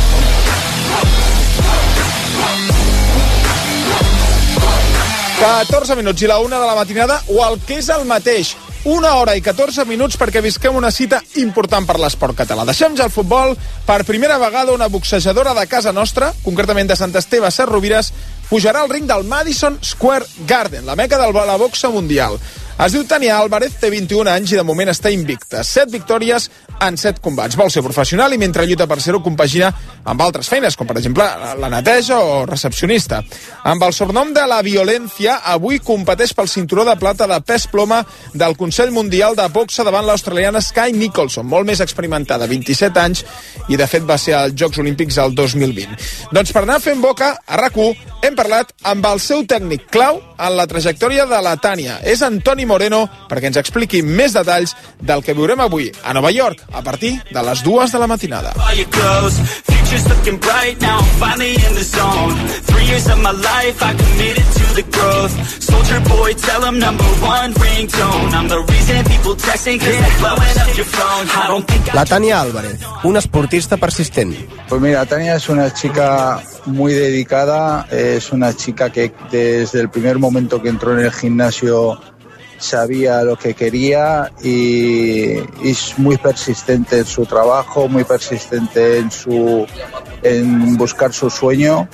14 minuts i la 1 de la matinada, o el que és el mateix, 1 hora i 14 minuts perquè visquem una cita important per l'esport català. Deixem ja el futbol. Per primera vegada una boxejadora de casa nostra, concretament de Sant Esteve Sesrovires, pujarà al ring del Madison Square Garden, la meca de la boxa mundial. Es diu Tania Álvarez, té 21 anys i de moment està invicta. 7 victòries en 7 combats. Vol ser professional i mentre lluita per ser-ho compagina amb altres feines, com per exemple la neteja o recepcionista. Amb el sobrenom de la violència, avui competeix pel cinturó de plata de pes ploma del Consell Mundial de Boxa davant l'australiana Sky Nicholson, molt més experimentada, 27 anys, i de fet va ser als Jocs Olímpics el 2020. Doncs per anar fent boca, a RAC1 hem parlat amb el seu tècnic clau en la trajectòria de la Tània. És Antoni Moreno, perquè ens expliqui més detalls del que viurem avui a Nova York a partir de les 2 de la matinada. La Tania Álvarez, una esportista persistent. Pues mira, Tania es una chica muy dedicada, es una chica que desde el primer momento que entró en el gimnasio sabía lo que quería y es muy persistente en su trabajo, muy persistente en buscar su sueño,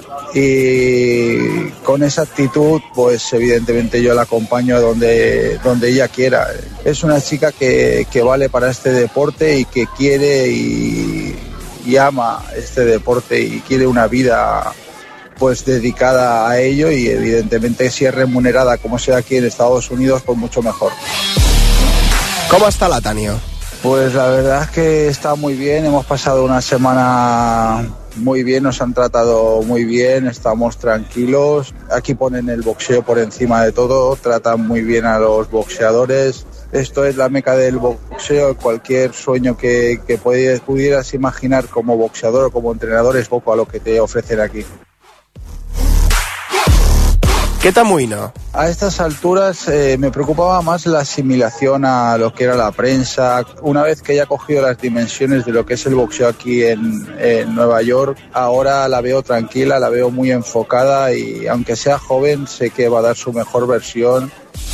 y con esa actitud pues evidentemente yo la acompaño a donde ella quiera. Es una chica que vale para este deporte y que quiere y ama este deporte y quiere una vida pues dedicada a ello, y evidentemente si es remunerada como sea aquí en Estados Unidos, pues mucho mejor. ¿Cómo está la Tania? Pues la verdad es que está muy bien, hemos pasado una semana muy bien, nos han tratado muy bien, estamos tranquilos. Aquí ponen el boxeo por encima de todo, tratan muy bien a los boxeadores. Esto es la meca del boxeo. Cualquier sueño que pudieras imaginar como boxeador o como entrenador es poco a lo que te ofrecen aquí. ¿Qué t'amoïna? A estas alturas me preocupaba más la asimilación a lo que era la prensa. Una vez que ya ha cogido las dimensiones de lo que es el boxeo aquí en Nueva York, ahora la veo tranquila, la veo muy enfocada y aunque sea joven, sé que va a dar su mejor versión.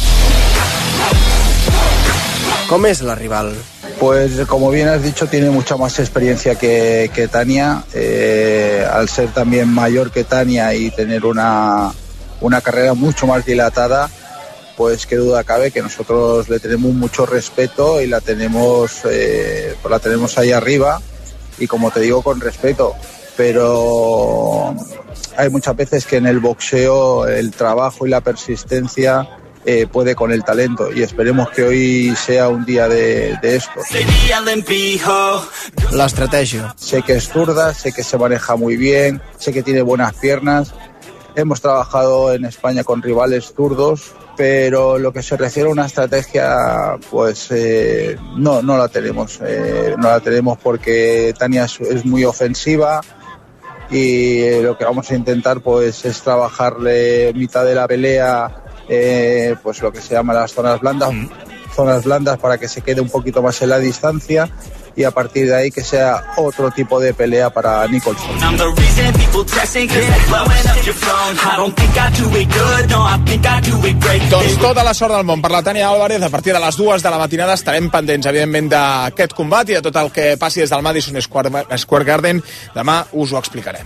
¿Cómo es la rival? Pues como bien has dicho, tiene mucha más experiencia que Tania. Al ser también mayor que Tania y tener una carrera mucho más dilatada, pues qué duda cabe que nosotros le tenemos mucho respeto y la tenemos ahí arriba, y como te digo, con respeto. Pero hay muchas veces que en el boxeo el trabajo y la persistencia puede con el talento, y esperemos que hoy sea un día de esto. La estrategia. Sé que es zurda, sé que se maneja muy bien, sé que tiene buenas piernas. Hemos trabajado en España con rivales zurdos, pero lo que se refiere a una estrategia, pues no la tenemos. No la tenemos porque Tania es muy ofensiva, y lo que vamos a intentar pues es trabajarle mitad de la pelea, pues lo que se llama las zonas blandas para que se quede un poquito más en la distancia, y a partir de ahí que sea otro tipo de pelea para Nicholson. Doncs tota la sort del món per la Tania Álvarez. A partir de les 2 de la matinada estarem pendents, evidentment, d'aquest combat i de tot el que passi des del Madison Square Garden. Demà us ho explicarem.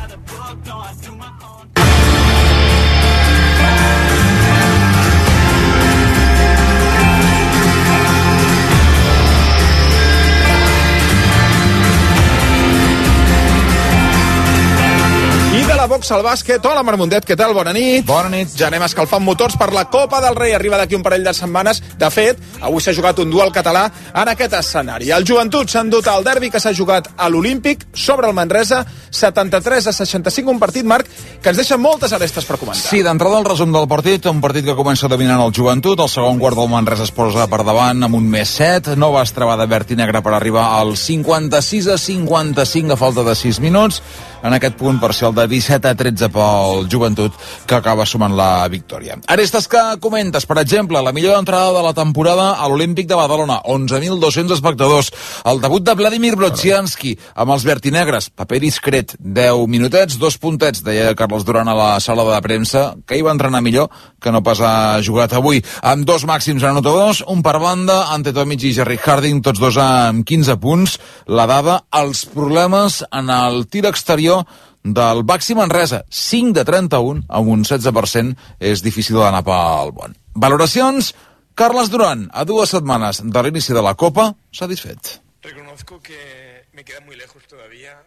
Box al bàsquet. Hola, Marc Mundet, què tal? Bona nit. Bona nit. Ja anem escalfant motors per la Copa del Rei. Arriba d'aquí un parell de setmanes. De fet, avui s'ha jugat un duel català en aquest escenari. El Joventut s'ha endut al derbi que s'ha jugat a l'Olímpic sobre el Manresa, 73-65, un partit, Marc, que ens deixa moltes arestes per comentar. Sí, d'entrada el resum del partit, un partit que comença dominant el Joventut, el segon quart del Manresa es posa per davant amb un +7, nova estrabada verd i negra per arribar al 56-55 a falta de 6 minuts, en aquest punt parcial de 17-13 pel Joventut, que acaba sumant la victòria. Arestes que comentes, per exemple, la millor entrada de la temporada a l'Olímpic de Badalona, 11.200 espectadors, el debut de Vladimir Brodzianski amb els vertinegres, paper discret, 10 minutets, 2 puntets, deia Carles Duran a la sala de premsa, que hi va entrenar millor que no pas ha jugat avui, amb 2 màxims anotadors, un per banda, Ante Tomic i Jerry Harding, tots dos amb 15 punts. La dada, els problemes en el tir exterior del Baxi Manresa, 5 de 31, amb un 16%, és difícil d'anar pel bon. Valoracions, Carles Duran, a 2 setmanes de l'inici de la Copa, satisfet. Reconozco que me queda muy lejos todavía.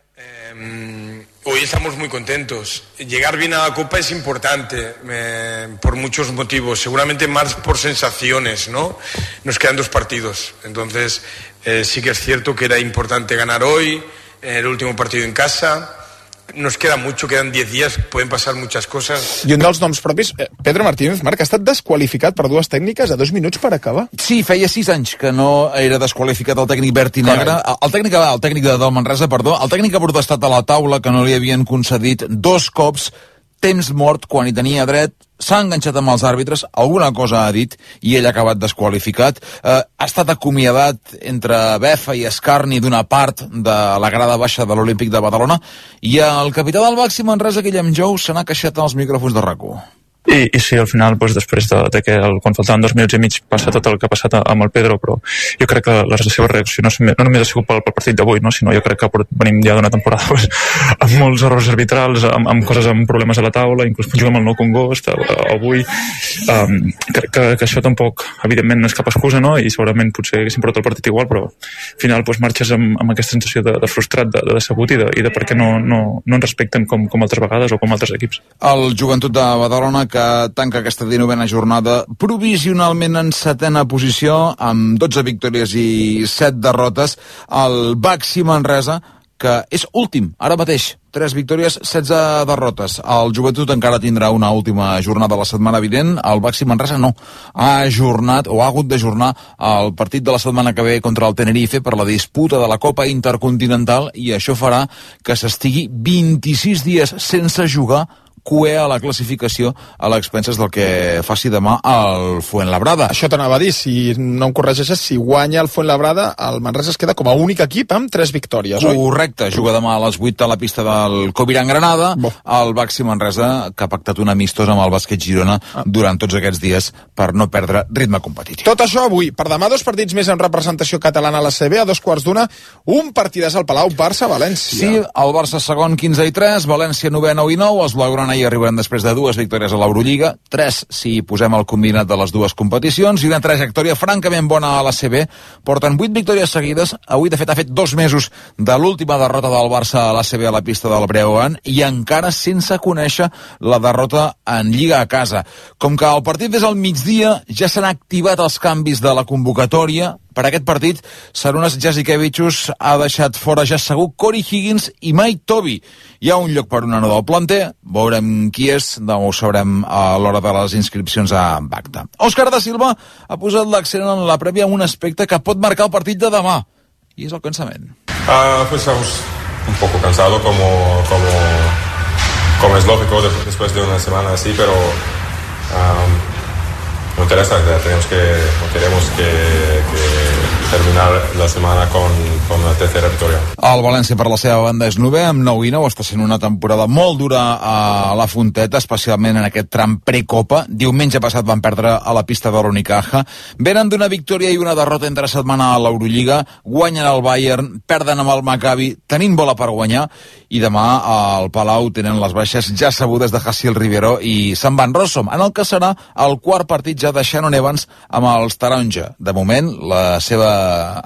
Hoy estamos muy contentos. Llegar bien a la Copa es importante por muchos motivos, seguramente más por sensaciones, ¿no? Nos quedan 2 partidos, entonces sí que es cierto que era importante ganar hoy, el último partido en casa. Nos queda mucho, quedan 10 días, pueden pasar muchas cosas. I un dels noms propis, Pedro Martínez, Marc, ha estat desqualificat per 2 tècniques a 2 minuts per acabar? Sí, feia 6 anys que no era desqualificat el tècnic verd i negre. El tècnic del Manresa, perdó, el tècnic ha protestat a la taula que no li havien concedit 2 cops temps mort quan hi tenia dret, s'ha enganxat amb els àrbitres, alguna cosa ha dit i ell ha acabat desqualificat. Ha estat acomiadat entre befa i escarni d'una part de la grada baixa de l'Olímpic de Badalona, i el capità del Baxi Manresa, Guillem Jou, se n'ha queixat als micròfons de RAC1. I sí, al final, doncs, després de que quan faltaven 2 minuts i mig passa tot el que ha passat amb el Pedro, però jo crec que la seva reacció no només ha sigut pel partit d'avui, no? Sinó jo crec que venim ja d'una temporada doncs, amb molts errors arbitrals, amb coses, amb problemes a la taula, inclús juguem al Nou Congost avui. Crec que això tampoc, evidentment, no és cap excusa, no? I segurament potser haguéssim portat el partit igual, però al final doncs, marxes amb aquesta sensació de frustrat, de decebut i de per què no ens respecten com altres vegades o com altres equips. El Joventut de Badalona, que tanca aquesta 19a jornada provisionalment en 7a posició amb 12 victòries i 7 derrotes. El Baxi Manresa, que és últim ara mateix, 3 victòries, 16 derrotes. El Joventut encara tindrà una última jornada la setmana vinent, el Baxi Manresa no. Ha ajornat o ha hagut d'ajornar el partit de la setmana que ve contra el Tenerife per la disputa de la Copa Intercontinental, i això farà que s'estigui 26 dies sense jugar cué a la classificació a l'expenses del que faci demà el Fuenlabrada. Això t'anava a dir, si no em corregeixes, si guanya el Fuenlabrada, el Manresa es queda com a únic equip amb 3 victòries, oi? Correcte, juga demà a les 8 a la pista del Coviran Granada, el Baxi Manresa, que ha pactat un amistós amb el Bàsquet Girona durant tots aquests dies per no perdre ritme competitiu. Tot això avui. Per demà, 2 partits més en representació catalana a la CB, a 2:15, un partidàs al Palau, Barça-València. Sí, el Barça segon 15-3, València 9, 9 i 9, els blaugrana hi arribaran després de 2 victòries a l'Eurolliga, 3 si posem el combinat de les dues competicions, i una trajectòria francament bona a la CB. Porten 8 victòries seguides, avui de fet ha fet 2 mesos de l'última derrota del Barça a la CB a la pista del Breogán, i encara sense conèixer la derrota en Lliga a casa. Com que el partit és al migdia, ja s'han activat els canvis de la convocatòria. Per aquest partit, Sarunas Jasikevičius ha deixat fora ja segur Corey Higgins i Mike Toby. Hi ha un lloc per un nano del planter, veurem qui és, demà ho sabrem a l'hora de les inscripcions a Bacta. Òscar da Silva ha posat l'accent en la prèvia en un aspecte que pot marcar el partit de demà, i és el cansament. Pues estamos un poco cansado como es lógico después de una semana así, pero no queremos que terminar la setmana con la tercera victòria. El València, per la seva banda, és 9, amb 9 i 9. Està sent una temporada molt dura a la Fonteta, especialment en aquest tram precopa. Diumenge passat van perdre a la pista de l'Unicaja. Venen d'una victòria i una derrota entre setmana a l'Eurolliga. Guanyen el Bayern, perden amb el Maccabi, tenint bola per guanyar. I demà al Palau tenen les baixes ja sabudes de Jaciel Rivero i Sam Van Rossum, en el que serà el quart partit ja de Shannon Evans amb els Taronja. De moment, la seva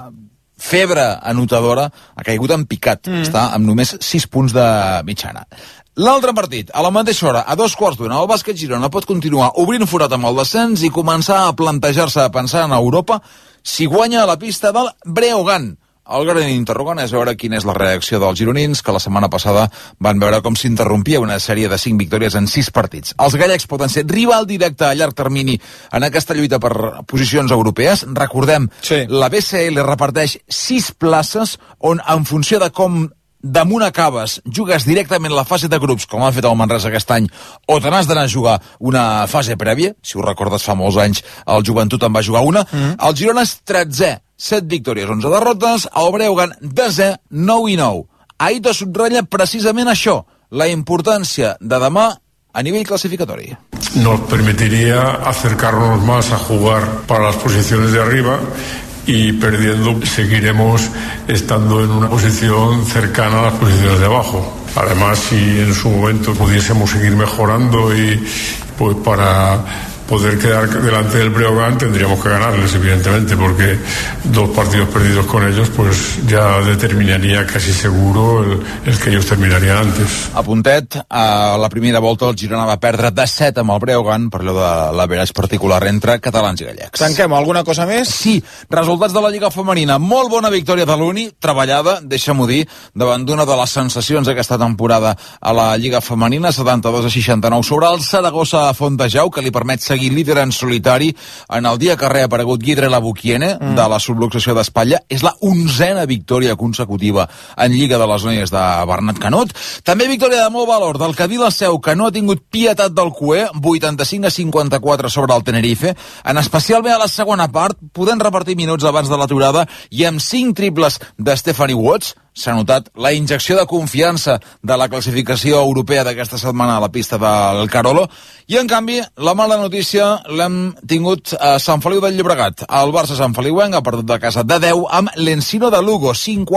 febre anotadora ha caigut en picat. Està amb només 6 punts de mitjana. L'altre partit, a la mateixa hora, a 2:15, el Bàsquet Girona pot continuar obrint forat amb el descens i començar a plantejar-se a pensar en Europa si guanya a la pista del Breogán. El gran interrogant és veure quina és la reacció dels gironins, que la setmana passada van veure com s'interrompia una sèrie de 5 victòries en 6 partits. Els gallecs poden ser rival directe a llarg termini en aquesta lluita per posicions europees. Recordem, la BCL reparteix 6 places on, en funció de com damunt acabes, jugues directament la fase de grups, com ha fet el Manresa aquest any, o te n'has d'anar a jugar una fase prèvia. Si ho recordes, fa molts anys el Joventut en va jugar una. El Girona és 13è, 7 victòries, 11 derrotes, el Breogán 10è, 9 i 9. Aito subratlla precisament això, la importància de demà a nivell clasificatori. Nos permitiría acercarnos más a jugar para las posiciones de arriba, y perdiendo seguiremos estando en una posición cercana a las posiciones de abajo. Además, si en su momento pudiésemos seguir mejorando y pues para poder quedar delante del Breogán tendríamos que ganarles, evidentemente, porque 2 partidos perdidos con ellos pues ya determinaría casi seguro el que ellos terminarían antes. Apuntet, a la primera volta el Girona va perdre de 7 amb el Breogán per allò de l'average particular entre catalans i gallecs. Tanquem, alguna cosa més? Sí, resultats de la Lliga Femenina. Molt bona victòria de l'Uni, treballada, deixa'm-ho dir, davant d'una de les sensacions aquesta temporada a la Lliga Femenina, 72-69 sobre el Saragossa a Fontejau, que li permet seguir líder en solitari en el dia que ha reaparegut Guidre Labuquiene de la subluxació d'espatlla. És la 11a victòria consecutiva en Lliga de les Noies de Bernat Canut. També victòria de molt valor del Cadí la Seu, que no ha tingut pietat del cué, 85-54 sobre el Tenerife, en especial bé a la segona part, podent repartir minuts abans de l'aturada i amb 5 triples de Stephanie Watts. S'ha notat la injecció de confiança de la classificació europea d'aquesta setmana a la pista del Carolo. I, en canvi, la mala notícia l'hem tingut a Sant Feliu del Llobregat. El Barça Sant Feliuenc ha perdut de casa de 10 amb l'Encino de Lugo,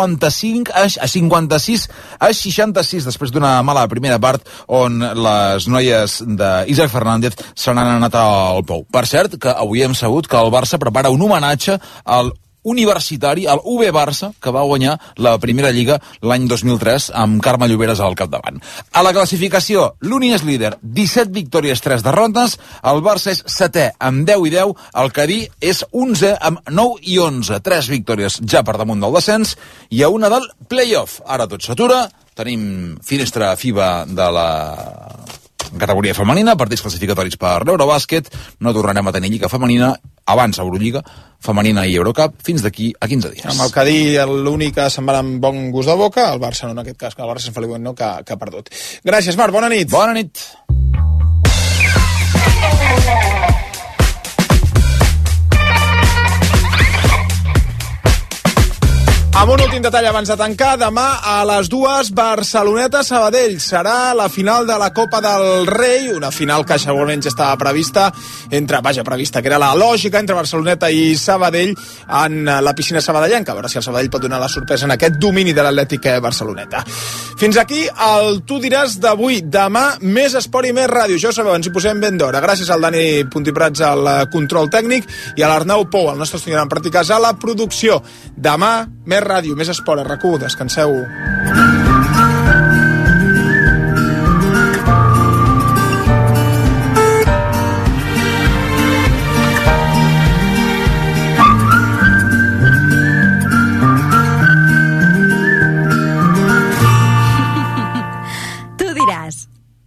56-66, després d'una mala primera part on les noies d'Isaac Fernández se n'han anat al pou. Per cert, que avui hem sabut que el Barça prepara un homenatge al universitari, el UB Barça, que va guanyar la primera lliga l'any 2003 amb Carme Lloberes al capdavant. A la classificació, l'Uni és líder, 17 victòries, 3 derrotes, el Barça és 7è amb 10 i 10, el Cadí és 11è amb 9 i 11, 3 victòries ja per damunt del descens, i a una del play-off. Ara tot s'atura, tenim finestra FIBA de la categoria femenina, partits classificatoris per l'Eurobàsquet, no tornarem a tenir lliga femenina, abans Eurolliga, femenina i Eurocup, fins d'aquí a 15 dies. Amb el Cadí, l'únic que se'n va amb bon gust de boca, el Barça no, en aquest cas, que el Barça Sant Feliu no, que ha perdut. Gràcies, Marc, bona nit. Bona nit. detall abans de tancar. Demà a les 2, Barceloneta-Sabadell. Serà la final de la Copa del Rei, una final que segurament ja estava prevista, que era la lògica entre Barceloneta i Sabadell en la piscina sabadellenca. A veure si el Sabadell pot donar la sorpresa en aquest domini de l'Atlètic Barceloneta. Fins aquí el Tu diràs d'avui. Demà més esport i més ràdio. Ja ho sabeu, ens hi posem ben d'hora. Gràcies al Dani Puntiprats al control tècnic i a l'Arnau Pou, el nostre estudiant en pràctiques, a la producció. Demà més ràdio, més esport. A RAC1, descanseu. Tu diràs.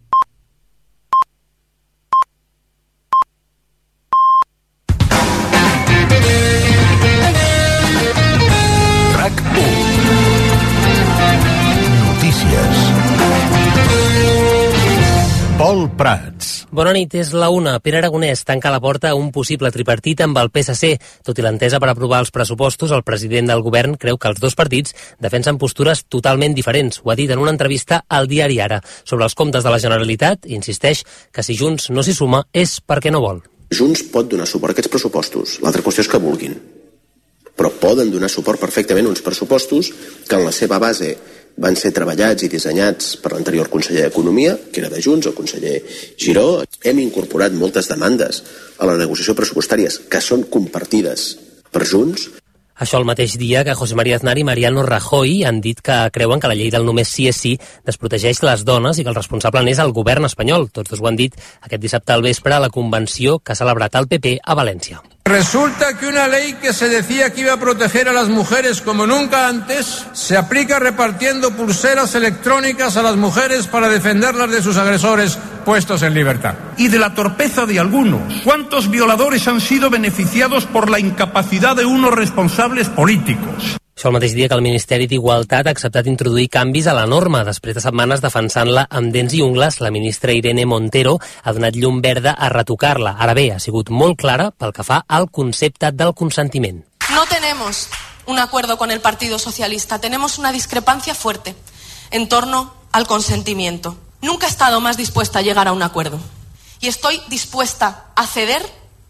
Pol Prats. Bona nit, és la 1. Pere Aragonès tanca la porta a un possible tripartit amb el PSC. Tot i l'entesa per aprovar els pressupostos, el president del govern creu que els dos partits defensen postures totalment diferents. Ho ha dit en una entrevista al diari Ara. Sobre els comptes de la Generalitat, insisteix que si Junts no s'hi suma és perquè no vol. Junts pot donar suport a aquests pressupostos. L'altra qüestió és que vulguin. Però poden donar suport perfectament a uns pressupostos que en la seva base van ser treballats i dissenyats per l'anterior conseller d'Economia, que era de Junts, el conseller Giró. Hem incorporat moltes demandes a la negociació pressupostàries que són compartides per Junts. Això el mateix dia que José María Aznar i Mariano Rajoy han dit que creuen que la llei del només sí és sí desprotegeix les dones i que el responsable n'és el govern espanyol. Tots dos ho han dit aquest dissabte al vespre a la convenció que ha celebrat el PP a València. Resulta que una ley que se decía que iba a proteger a las mujeres como nunca antes se aplica repartiendo pulseras electrónicas a las mujeres para defenderlas de sus agresores puestos en libertad. Y de la torpeza de algunos. ¿Cuántos violadores han sido beneficiados por la incapacidad de unos responsables políticos? Això el mateix dia que el Ministeri d'Igualtat ha acceptat introduir canvis a la norma. Després de setmanes defensant-la amb dents i ungles, la ministra Irene Montero ha donat llum verda a retocar-la. Ara bé, ha sigut molt clara pel que fa al concepte del consentiment. No tenemos un acuerdo con el Partido Socialista, tenemos una discrepancia fuerte en torno al consentimiento. Nunca he estado más dispuesta a llegar a un acuerdo y estoy dispuesta a ceder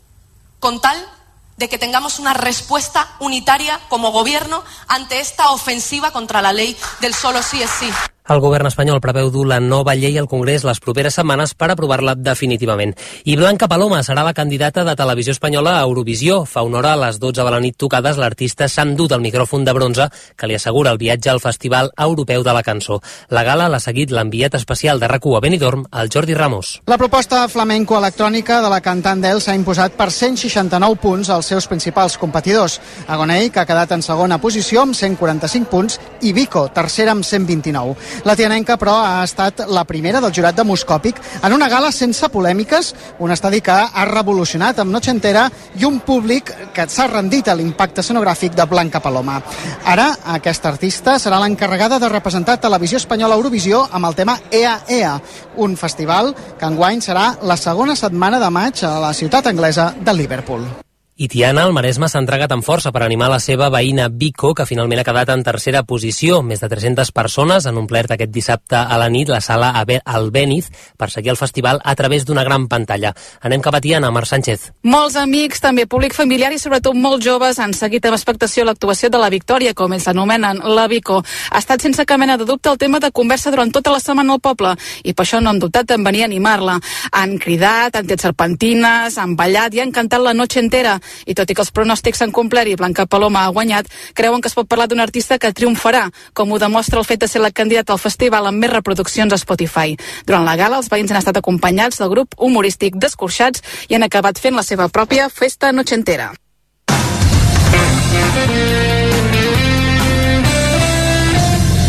con tal de que tengamos una respuesta unitaria como gobierno ante esta ofensiva contra la ley del solo sí es sí. El govern espanyol preveu dur la nova llei al Congrés les properes setmanes per aprovar-la definitivament. I Blanca Paloma serà la candidata de Televisió Espanyola a Eurovisió. Fa una hora, a les 12 de la nit tocades, l'artista s'ha endut el micròfon de bronze que li assegura el viatge al Festival Europeu de la Cançó. La gala l'ha seguit l'enviat especial de RAC1 a Benidorm, el Jordi Ramos. La proposta flamenco-electrònica de la cantant d'El s'ha imposat per 169 punts als seus principals competidors. Agonei, que ha quedat en segona posició amb 145 punts, i Vico, tercera amb 129. La tianenca, però, ha estat la primera del jurat demoscòpic en una gala sense polèmiques, un estadi que ha revolucionat amb noche entera i un públic que s'ha rendit a l'impacte escenogràfic de Blanca Paloma. Ara, aquesta artista serà l'encarregada de representar Televisió Espanyola a Eurovisió amb el tema Ea Ea, un festival que enguany serà la segona setmana de maig a la ciutat anglesa de Liverpool. I Tiana, al Maresme, s'ha entregat amb força per animar la seva veïna Vico, que finalment ha quedat en tercera posició. Més de 300 persones han omplert aquest dissabte a la nit la sala Albéniz per seguir el festival a través d'una gran pantalla. Anem cap a Tiana, Mar Sánchez. Molts amics, també públic familiar i sobretot molts joves han seguit amb expectació l'actuació de la Victòria, com ells l'anomenen, la Vico. Ha estat sense cap mena de dubte el tema de conversa durant tota la setmana al poble i per això no han dubtat en venir a animar-la. Han cridat, han tret serpentines, han ballat i han cantat la noche entera. I tot i que els pronòstics s'han complert i Blanca Paloma ha guanyat, creuen que es pot parlar d'un artista que triomfarà, com ho demostra el fet de ser la candidata al festival amb més reproduccions a Spotify. Durant la gala, els veïns han estat acompanyats del grup humorístic d'Escorxats i han acabat fent la seva pròpia festa nochentera. I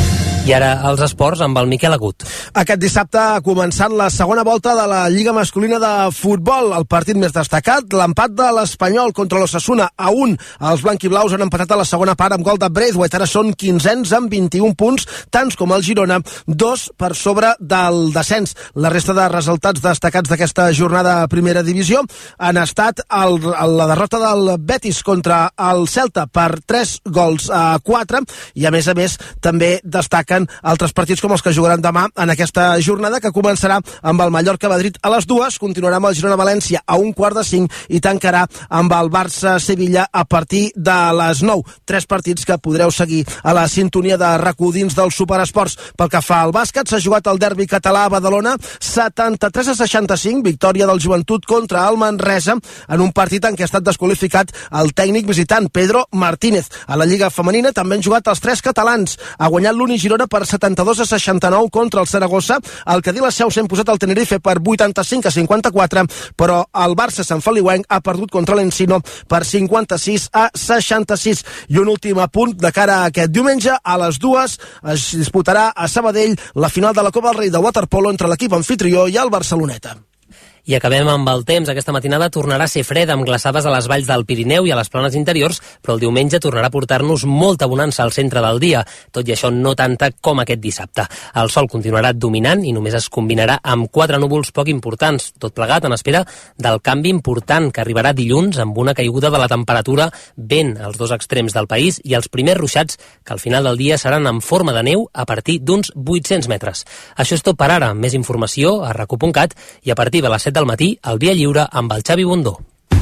I ara els esports amb el Miquel Agut. Aquest dissabte ha començat la segona volta de la Lliga Masculina de Futbol. El partit més destacat, l'empat de l'Espanyol contra l'Osasuna a 1. Els blanquiblaus han empatat a la segona part amb gol de Braithwaite. Ara són 15ens amb 21 punts, tants com el Girona, 2 per sobre del descens. La resta de resultats destacats d'aquesta jornada a primera divisió han estat la derrota del Betis contra el Celta per 3 gols a 4 i a més també destaca altres partits com els que jugaran demà en aquesta jornada, que començarà amb el Mallorca-Madrid a les 2, continuarà amb el Girona-València a 1:45 i tancarà amb el Barça-Sevilla a partir de les 9. 3 partits que podreu seguir a la sintonia de RAC1 dins dels Superesports. Pel que fa al bàsquet, s'ha jugat el derbi català a Badalona, 73-65, victòria del Joventut contra el Manresa, en un partit en què ha estat desqualificat el tècnic visitant, Pedro Martínez. A la Lliga Femenina també han jugat els 3 catalans. Ha guanyat l'Uni Girona per 72-69 contra el Saragossa. El Cadí la Seu s'ha imposat al Tenerife per 85-54, però el Barça Sant Feliuenc ha perdut contra l'Encino per 56-66. I un últim apunt de cara a aquest diumenge, a les 2 es disputarà a Sabadell la final de la Copa del Rei de waterpolo entre l'equip anfitrió i el Barceloneta. I acabem amb el temps. Aquesta matinada tornarà a ser fred amb glaçades a les valls del Pirineu i a les planes interiors, però el diumenge tornarà a portar-nos molta bonança al centre del dia. Tot i això, no tanta com aquest dissabte. El sol continuarà dominant i només es combinarà amb 4 núvols poc importants, tot plegat en espera del canvi important que arribarà dilluns amb una caiguda de la temperatura, vent als 2 extrems del país i els primers ruixats que al final del dia seran en forma de neu a partir d'uns 800 metres. Això és tot per ara. Més informació a rac1.cat i a partir de les 7 del matí al Via Lliure amb el Xavi Bundó.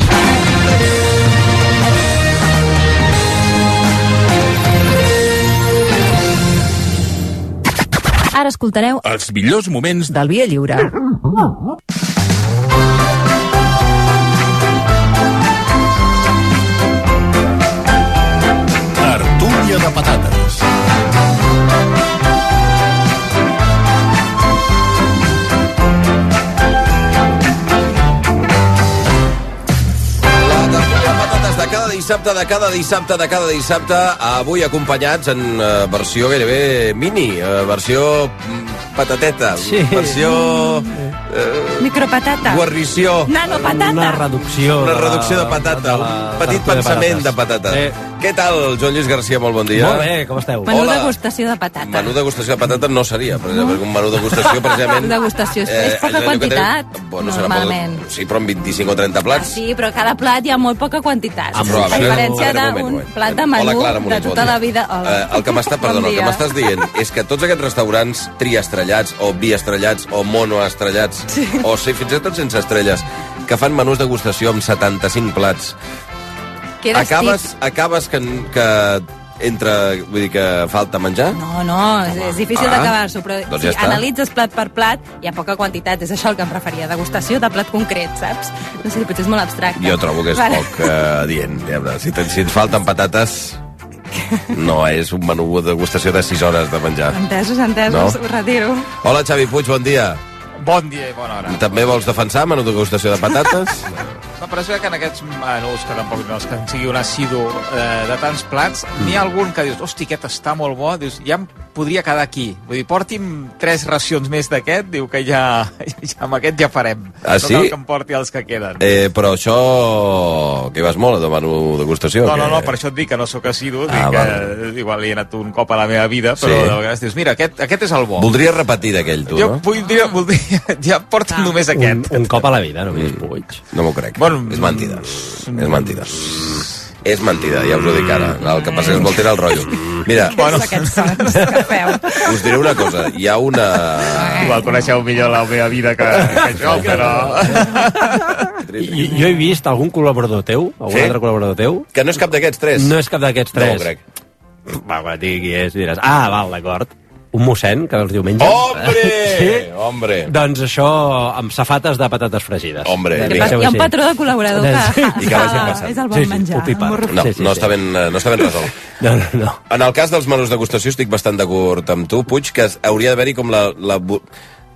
Ara escoltareu els millors moments del Via Lliure. Tertúlia de patates. De cada dissabte, avui acompanyats en versió gairebé mini, versió patateta, sí. Versió... Micropatata. Guarnició. Nanopatata. Una reducció de patata, un petit pensament de patata. Què tal, Joan Lluís Garcia? Molt bon dia. Molt bé, com esteu? Menú degustació de patata. Menú degustació de patata no seria, perquè un menú degustació, precisament... Degustació, és poca quantitat, normalment. Sí, però amb 25 o 30 plats. Sí, però cada plat hi ha molt poca quantitat. A diferència d'un plat de menú de tota la vida. El que m'estàs dient és que tots aquests restaurants triestrellats o biestrellats o monoestrellats o fins i tot sense estrelles que fan menús degustació amb 75 plats, acabes que vull dir que falta menjar? No, és difícil d'acabar-s'ho, però doncs si analitzes plat per plat, hi ha poca quantitat, és això el que em referia, degustació de plat concret, saps? No sé, potser és molt abstracte. Jo trobo que és poc dient. Si ens falten patates, no és un menú de degustació de 6 hores de menjar. Entesos, ho retiro. Hola, Xavi Puig, bon dia. Bon dia i bona hora. També vols defensar menú de degustació de patates? No, però és que en aquests menús, que tampoc no és que en sigui un assidu de tants plats, n'hi ha algun que dius, hosti, aquest està molt bo, dius, ja em podria quedar aquí. Vull dir, porti'm 3 racions més d'aquest, diu que ja amb aquest ja farem. Ah, sí? No cal que em porti els que queden. Però això... que hi vas molt, de menú degustació? No, per això et dic que no sóc assidu, que igual hi he anat un cop a la meva vida, però de vegades dius, mira, aquest és el bo. Voldria repetir d'aquell, tu, no? Voldria, ja porta'm només aquest. Un cop a la vida, només Puig. No m'ho crec. És mentida. És mentida, ja us ho dic ara. El que passa és que es vol tirar el rotllo. Mira, aquests sons que feu. Us diré una cosa. Hi ha una... Igual coneixeu millor la meva vida que jo, però... Jo he vist algun col·laborador teu, altre col·laborador teu... Que no és cap d'aquests 3. No és cap d'aquests 3. No ho crec. Va, quan et digui qui és, diràs, val, d'acord. Un mossèn, que els diumenges... Hombre! Sí? Hombre! Doncs això, amb safates de patates fregides. Hombre! Hi ha un patró de col·laborador que és el bon menjar. No està ben resolt. No. En el cas dels menús degustació estic bastant d'acord amb tu, Puig, que hauria d'haver-hi com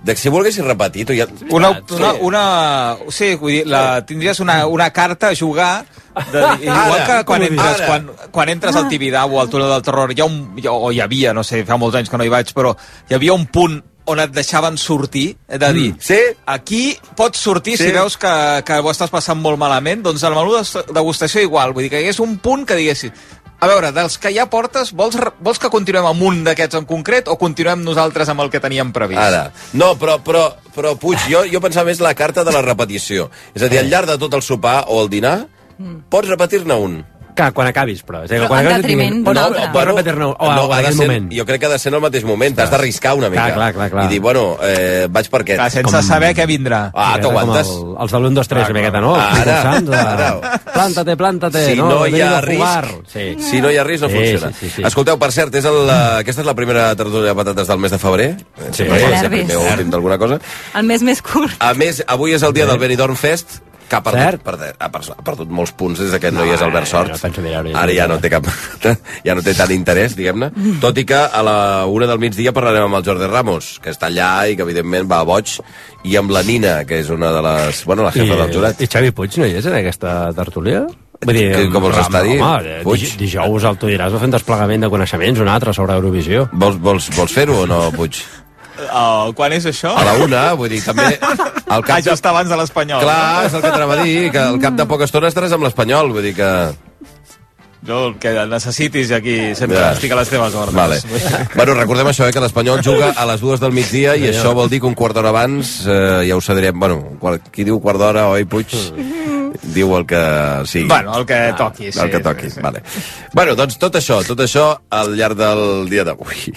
Si volguessis repetir, tu ja... Sí, vull dir, tindries una carta a jugar, igual que quan entres al Tibidabo o al Túnel del Terror, hi havia, no sé, fa molts anys que no hi vaig, però hi havia un punt on et deixaven sortir, de dir, aquí pots sortir si veus que ho estàs passant molt malament, doncs al menú de degustació igual, vull dir que hi hagués un punt que diguessis, a veure, dels que ja portes, vols que continuem amb un d'aquests en concret o continuem nosaltres amb el que teníem previst? Ara, no, però Puig, jo pensava més la carta de la repetició. És a dir, al llarg de tot el sopar o el dinar, pots repetir-ne un. Quan acabis, però. Però en detriment d'un altre. Pots repetir-ne un, o en aquell moment. Jo crec que ha de ser en el mateix moment, t'has d'arriscar una mica. Clar. I dir, vaig per aquest. Sense saber què vindrà. T'aguantes. Els de l'1, 2, 3, una miqueta, no? Ara. Plántate, si no hi ha risc, si no hi ha risc, no funciona. Escolteu, per cert, aquesta és la primera tertúlia de patates del mes de febrer. Sí. Primer o últim d'alguna cosa. El mes més curt. A més, avui és el dia del Benidorm Fest, que ha perdut molts punts des que no hi és Albert Sort. Ara ja no té ja no té tant interès, diguem-ne. Tot i que a la 1 del migdia parlarem amb el Jordi Ramos, que està allà i que evidentment va a boig, i amb la Nina, que és una de les... la jefa del jurat. I Xavi Puig no hi és en aquesta tertúlia? Vull dir, com els està dient? Dijous el Tu diràs va fer un desplegament de coneixements, un altre sobre Eurovisió. Vols fer-ho o no, Puig? Quan és això? A la 1, vull dir, també... Ja està abans de l'Espanyol. Clar, és el que t'anava a dir, que al cap de poca estona estaràs amb l'Espanyol, vull dir que... Jo el que necessitis aquí sempre estic a les teves ordres. Vale. Bueno, recordem això, que l'Espanyol juga a les 2 del migdia i això vol dir que un quart d'hora abans ja ho sabrem. Bueno, qui diu quart d'hora, oi, Puig? Diu el que sigui. Bueno, el que toqui, sí. El que toqui, vale. Bueno, doncs tot això al llarg del dia d'avui.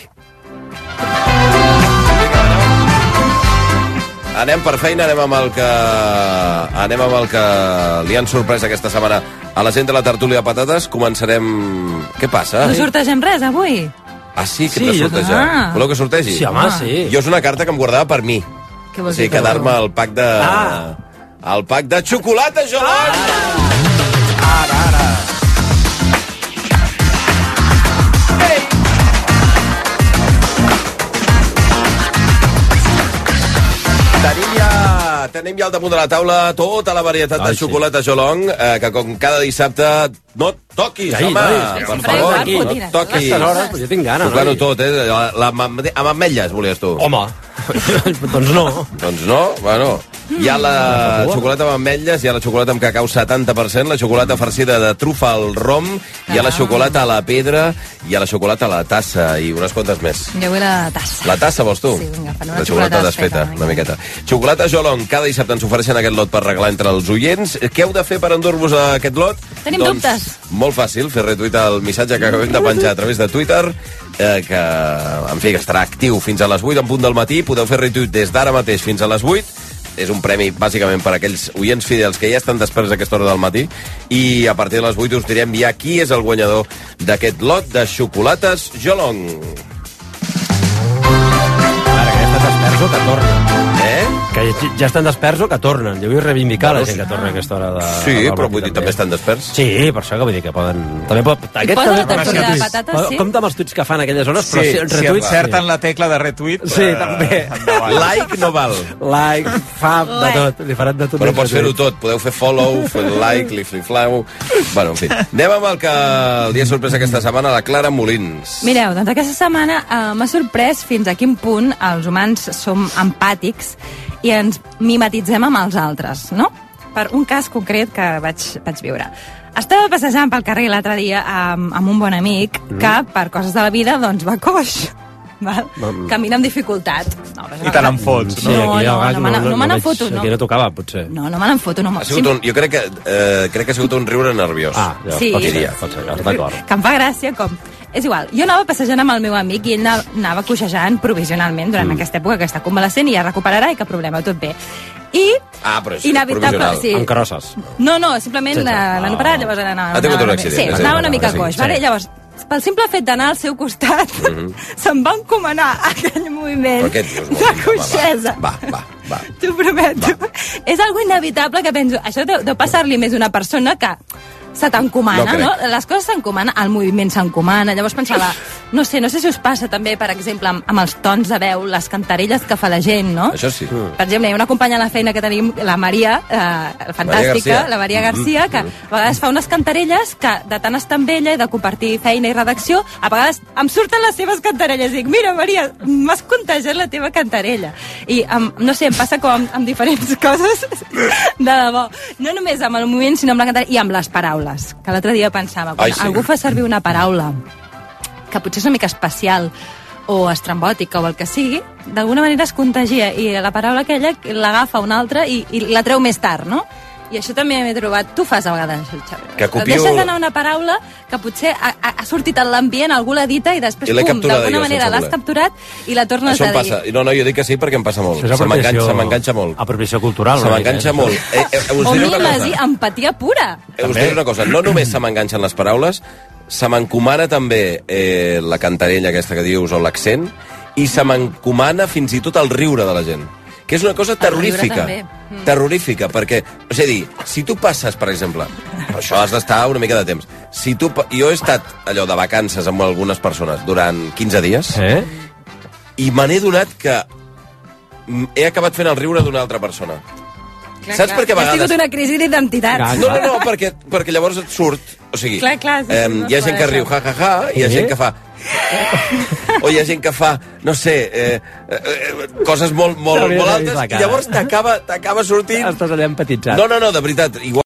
Anem per feina, anem amb el que li han sorprès aquesta setmana a la gent de la tertúlia de patates. Començarem... Què passa? No sortegem res, avui? Sí, que hem de sortejar. Voleu que sortegi? Sí, home, sí. Jo és una carta que em guardava per mi. Què vols dir? Quedar-me al pack de... El pack de xocolata, Jolon! Ara. Tenim ja al damunt de la taula tota la varietat de xocolata Jolong, que com cada dissabte... No toquis, home! Per favor, no toquis. Jo tinc gana. Tocant-ho tot, amb ametlles, volies tu. Home, doncs no. Doncs no? Bueno, hi ha la xocolata amb ametlles, hi ha la xocolata amb cacau 70%, la xocolata farcida de trufa al rom, hi ha la xocolata a la pedra, hi ha la xocolata a la tassa i unes quantes més. Jo vull la tassa. La tassa vols tu? Sí, vinga, fan una la xocolata desfeta, una miqueta. Xocolata Jolong, cada dissabte ens ofereixen aquest lot per regalar entre els oients. Què heu de fer per endur-vos aquest lot? Tenim dubtes. Molt fàcil, fer retuit el missatge que acabem de penjar a través de Twitter, que, en fi, que estarà actiu fins a les 8 en punt del matí. Podeu fer retuit des d'ara mateix fins a les 8. És un premi, bàsicament, per a aquells oients fidels que ja estan desperts a aquesta hora del matí. I a partir de les 8 us direm ja qui és el guanyador d'aquest lot de xocolates Jolong. Ara, que ja estan desperts o que tornen. Que ja estan desperts o que tornen. Jo vull reivindicar la gent que torna a aquesta hora de... Sí, però vull dir, també estan desperts. Sí, per això que vull dir que poden... També pot... Posa la tertúlia de patates, sí? Compte amb els tuits que fan aquelles hores, però si encerten la tecla de retuit... Sí, també. Like no val. Like, fab, de tot. Li faran de tot. Però pots fer-ho tot. Podeu fer follow, fer like, li-fli-flau... Bueno, en fi. Anem amb el que el dia sorpresa aquesta setmana, la Clara Molins. Mireu, doncs aquesta setmana m'ha sorprès fins a quin punt els humans som empàtics i ens mimetitzem amb els altres, no? Per un cas concret que vaig viure. Estava passejant pel carrer l'altre dia amb un bon amic que, per coses de la vida, doncs va coix. Val? Camina amb dificultat. I te n'en fots, no? No me n'en foto, no. Aquí no tocava, potser. No me n'en foto, no. Jo crec que ha sigut un riure nerviós. Sí. Pot ser, d'acord. Que em fa gràcia com... És igual, jo anava passejant amb el meu amic i ell anava coixejant provisionalment durant aquesta època, que està convalescent i ja recuperarà i cap problema, tot bé. Però és provisional. Sí. Amb carrosses. No, simplement l'han operat, llavors anava... Ha tingut un accident. Sí, anava una mica coix, vale? Llavors, pel simple fet d'anar al seu costat, se'm va encomanar aquell moviment de coixesa. Va. T'ho prometo. És algo inevitable que penso, això deu passar-li més a una persona que se t'encomana, no? Les coses s'encomanen, el moviment s'encomana. Llavors pensava, no sé si us passa també, per exemple, amb els tons de veu, les cantarelles que fa la gent, no? Això sí. Per exemple, hi ha una companya a la feina que tenim, la Maria, fantàstica, la Maria Garcia, que a vegades fa unes cantarelles que de tant estar amb ella i de compartir feina i redacció, a vegades em surten les seves cantarelles i dic, mira, Maria, m'has contagiat la teva cantarella. I, no sé, em passa com amb diferents coses, de debò. No només amb el moviment, sinó amb la cantarella i amb les paraules. Que l'altre dia pensava, quan algú fa servir una paraula que potser és una mica especial o estrambòtica o el que sigui, d'alguna manera es contagia i la paraula aquella l'agafa una altra i la treu més tard, no? I això també m'he trobat, tu fas a vegades això, Xavi. Que copiu... Deixes d'anar una paraula que potser ha sortit en l'ambient, algú l'ha dita i després, pum, d'alguna manera l'has capturat i la tornes això a dir. Això em passa. No, jo dic que sí perquè em passa molt. Se m'enganxa molt. Apropiació cultural. Se m'enganxa molt. O mimes i empatia pura. Us diré una cosa, no només se m'enganxen les paraules, se m'encomana també la cantarella aquesta que dius o l'accent i se m'encomana fins i tot el riure de la gent. Que és una cosa terrorífica. Terrorífica, perquè, és a dir, si tu passes, per exemple, això has d'estar una mica de temps, jo he estat allò de vacances amb algunes persones durant 15 dies i me n'he donat que he acabat fent el riure d'una altra persona. Saps per què a vegades... Ha sigut una crisi d'identitat. No, perquè llavors et surt... O sigui, hi ha gent que riu, i hi ha gent que fa... O hi ha gent que fa, no sé, coses molt altes i llavors t'acaba sortint... Estàs allà empatitzat. No, de veritat, igual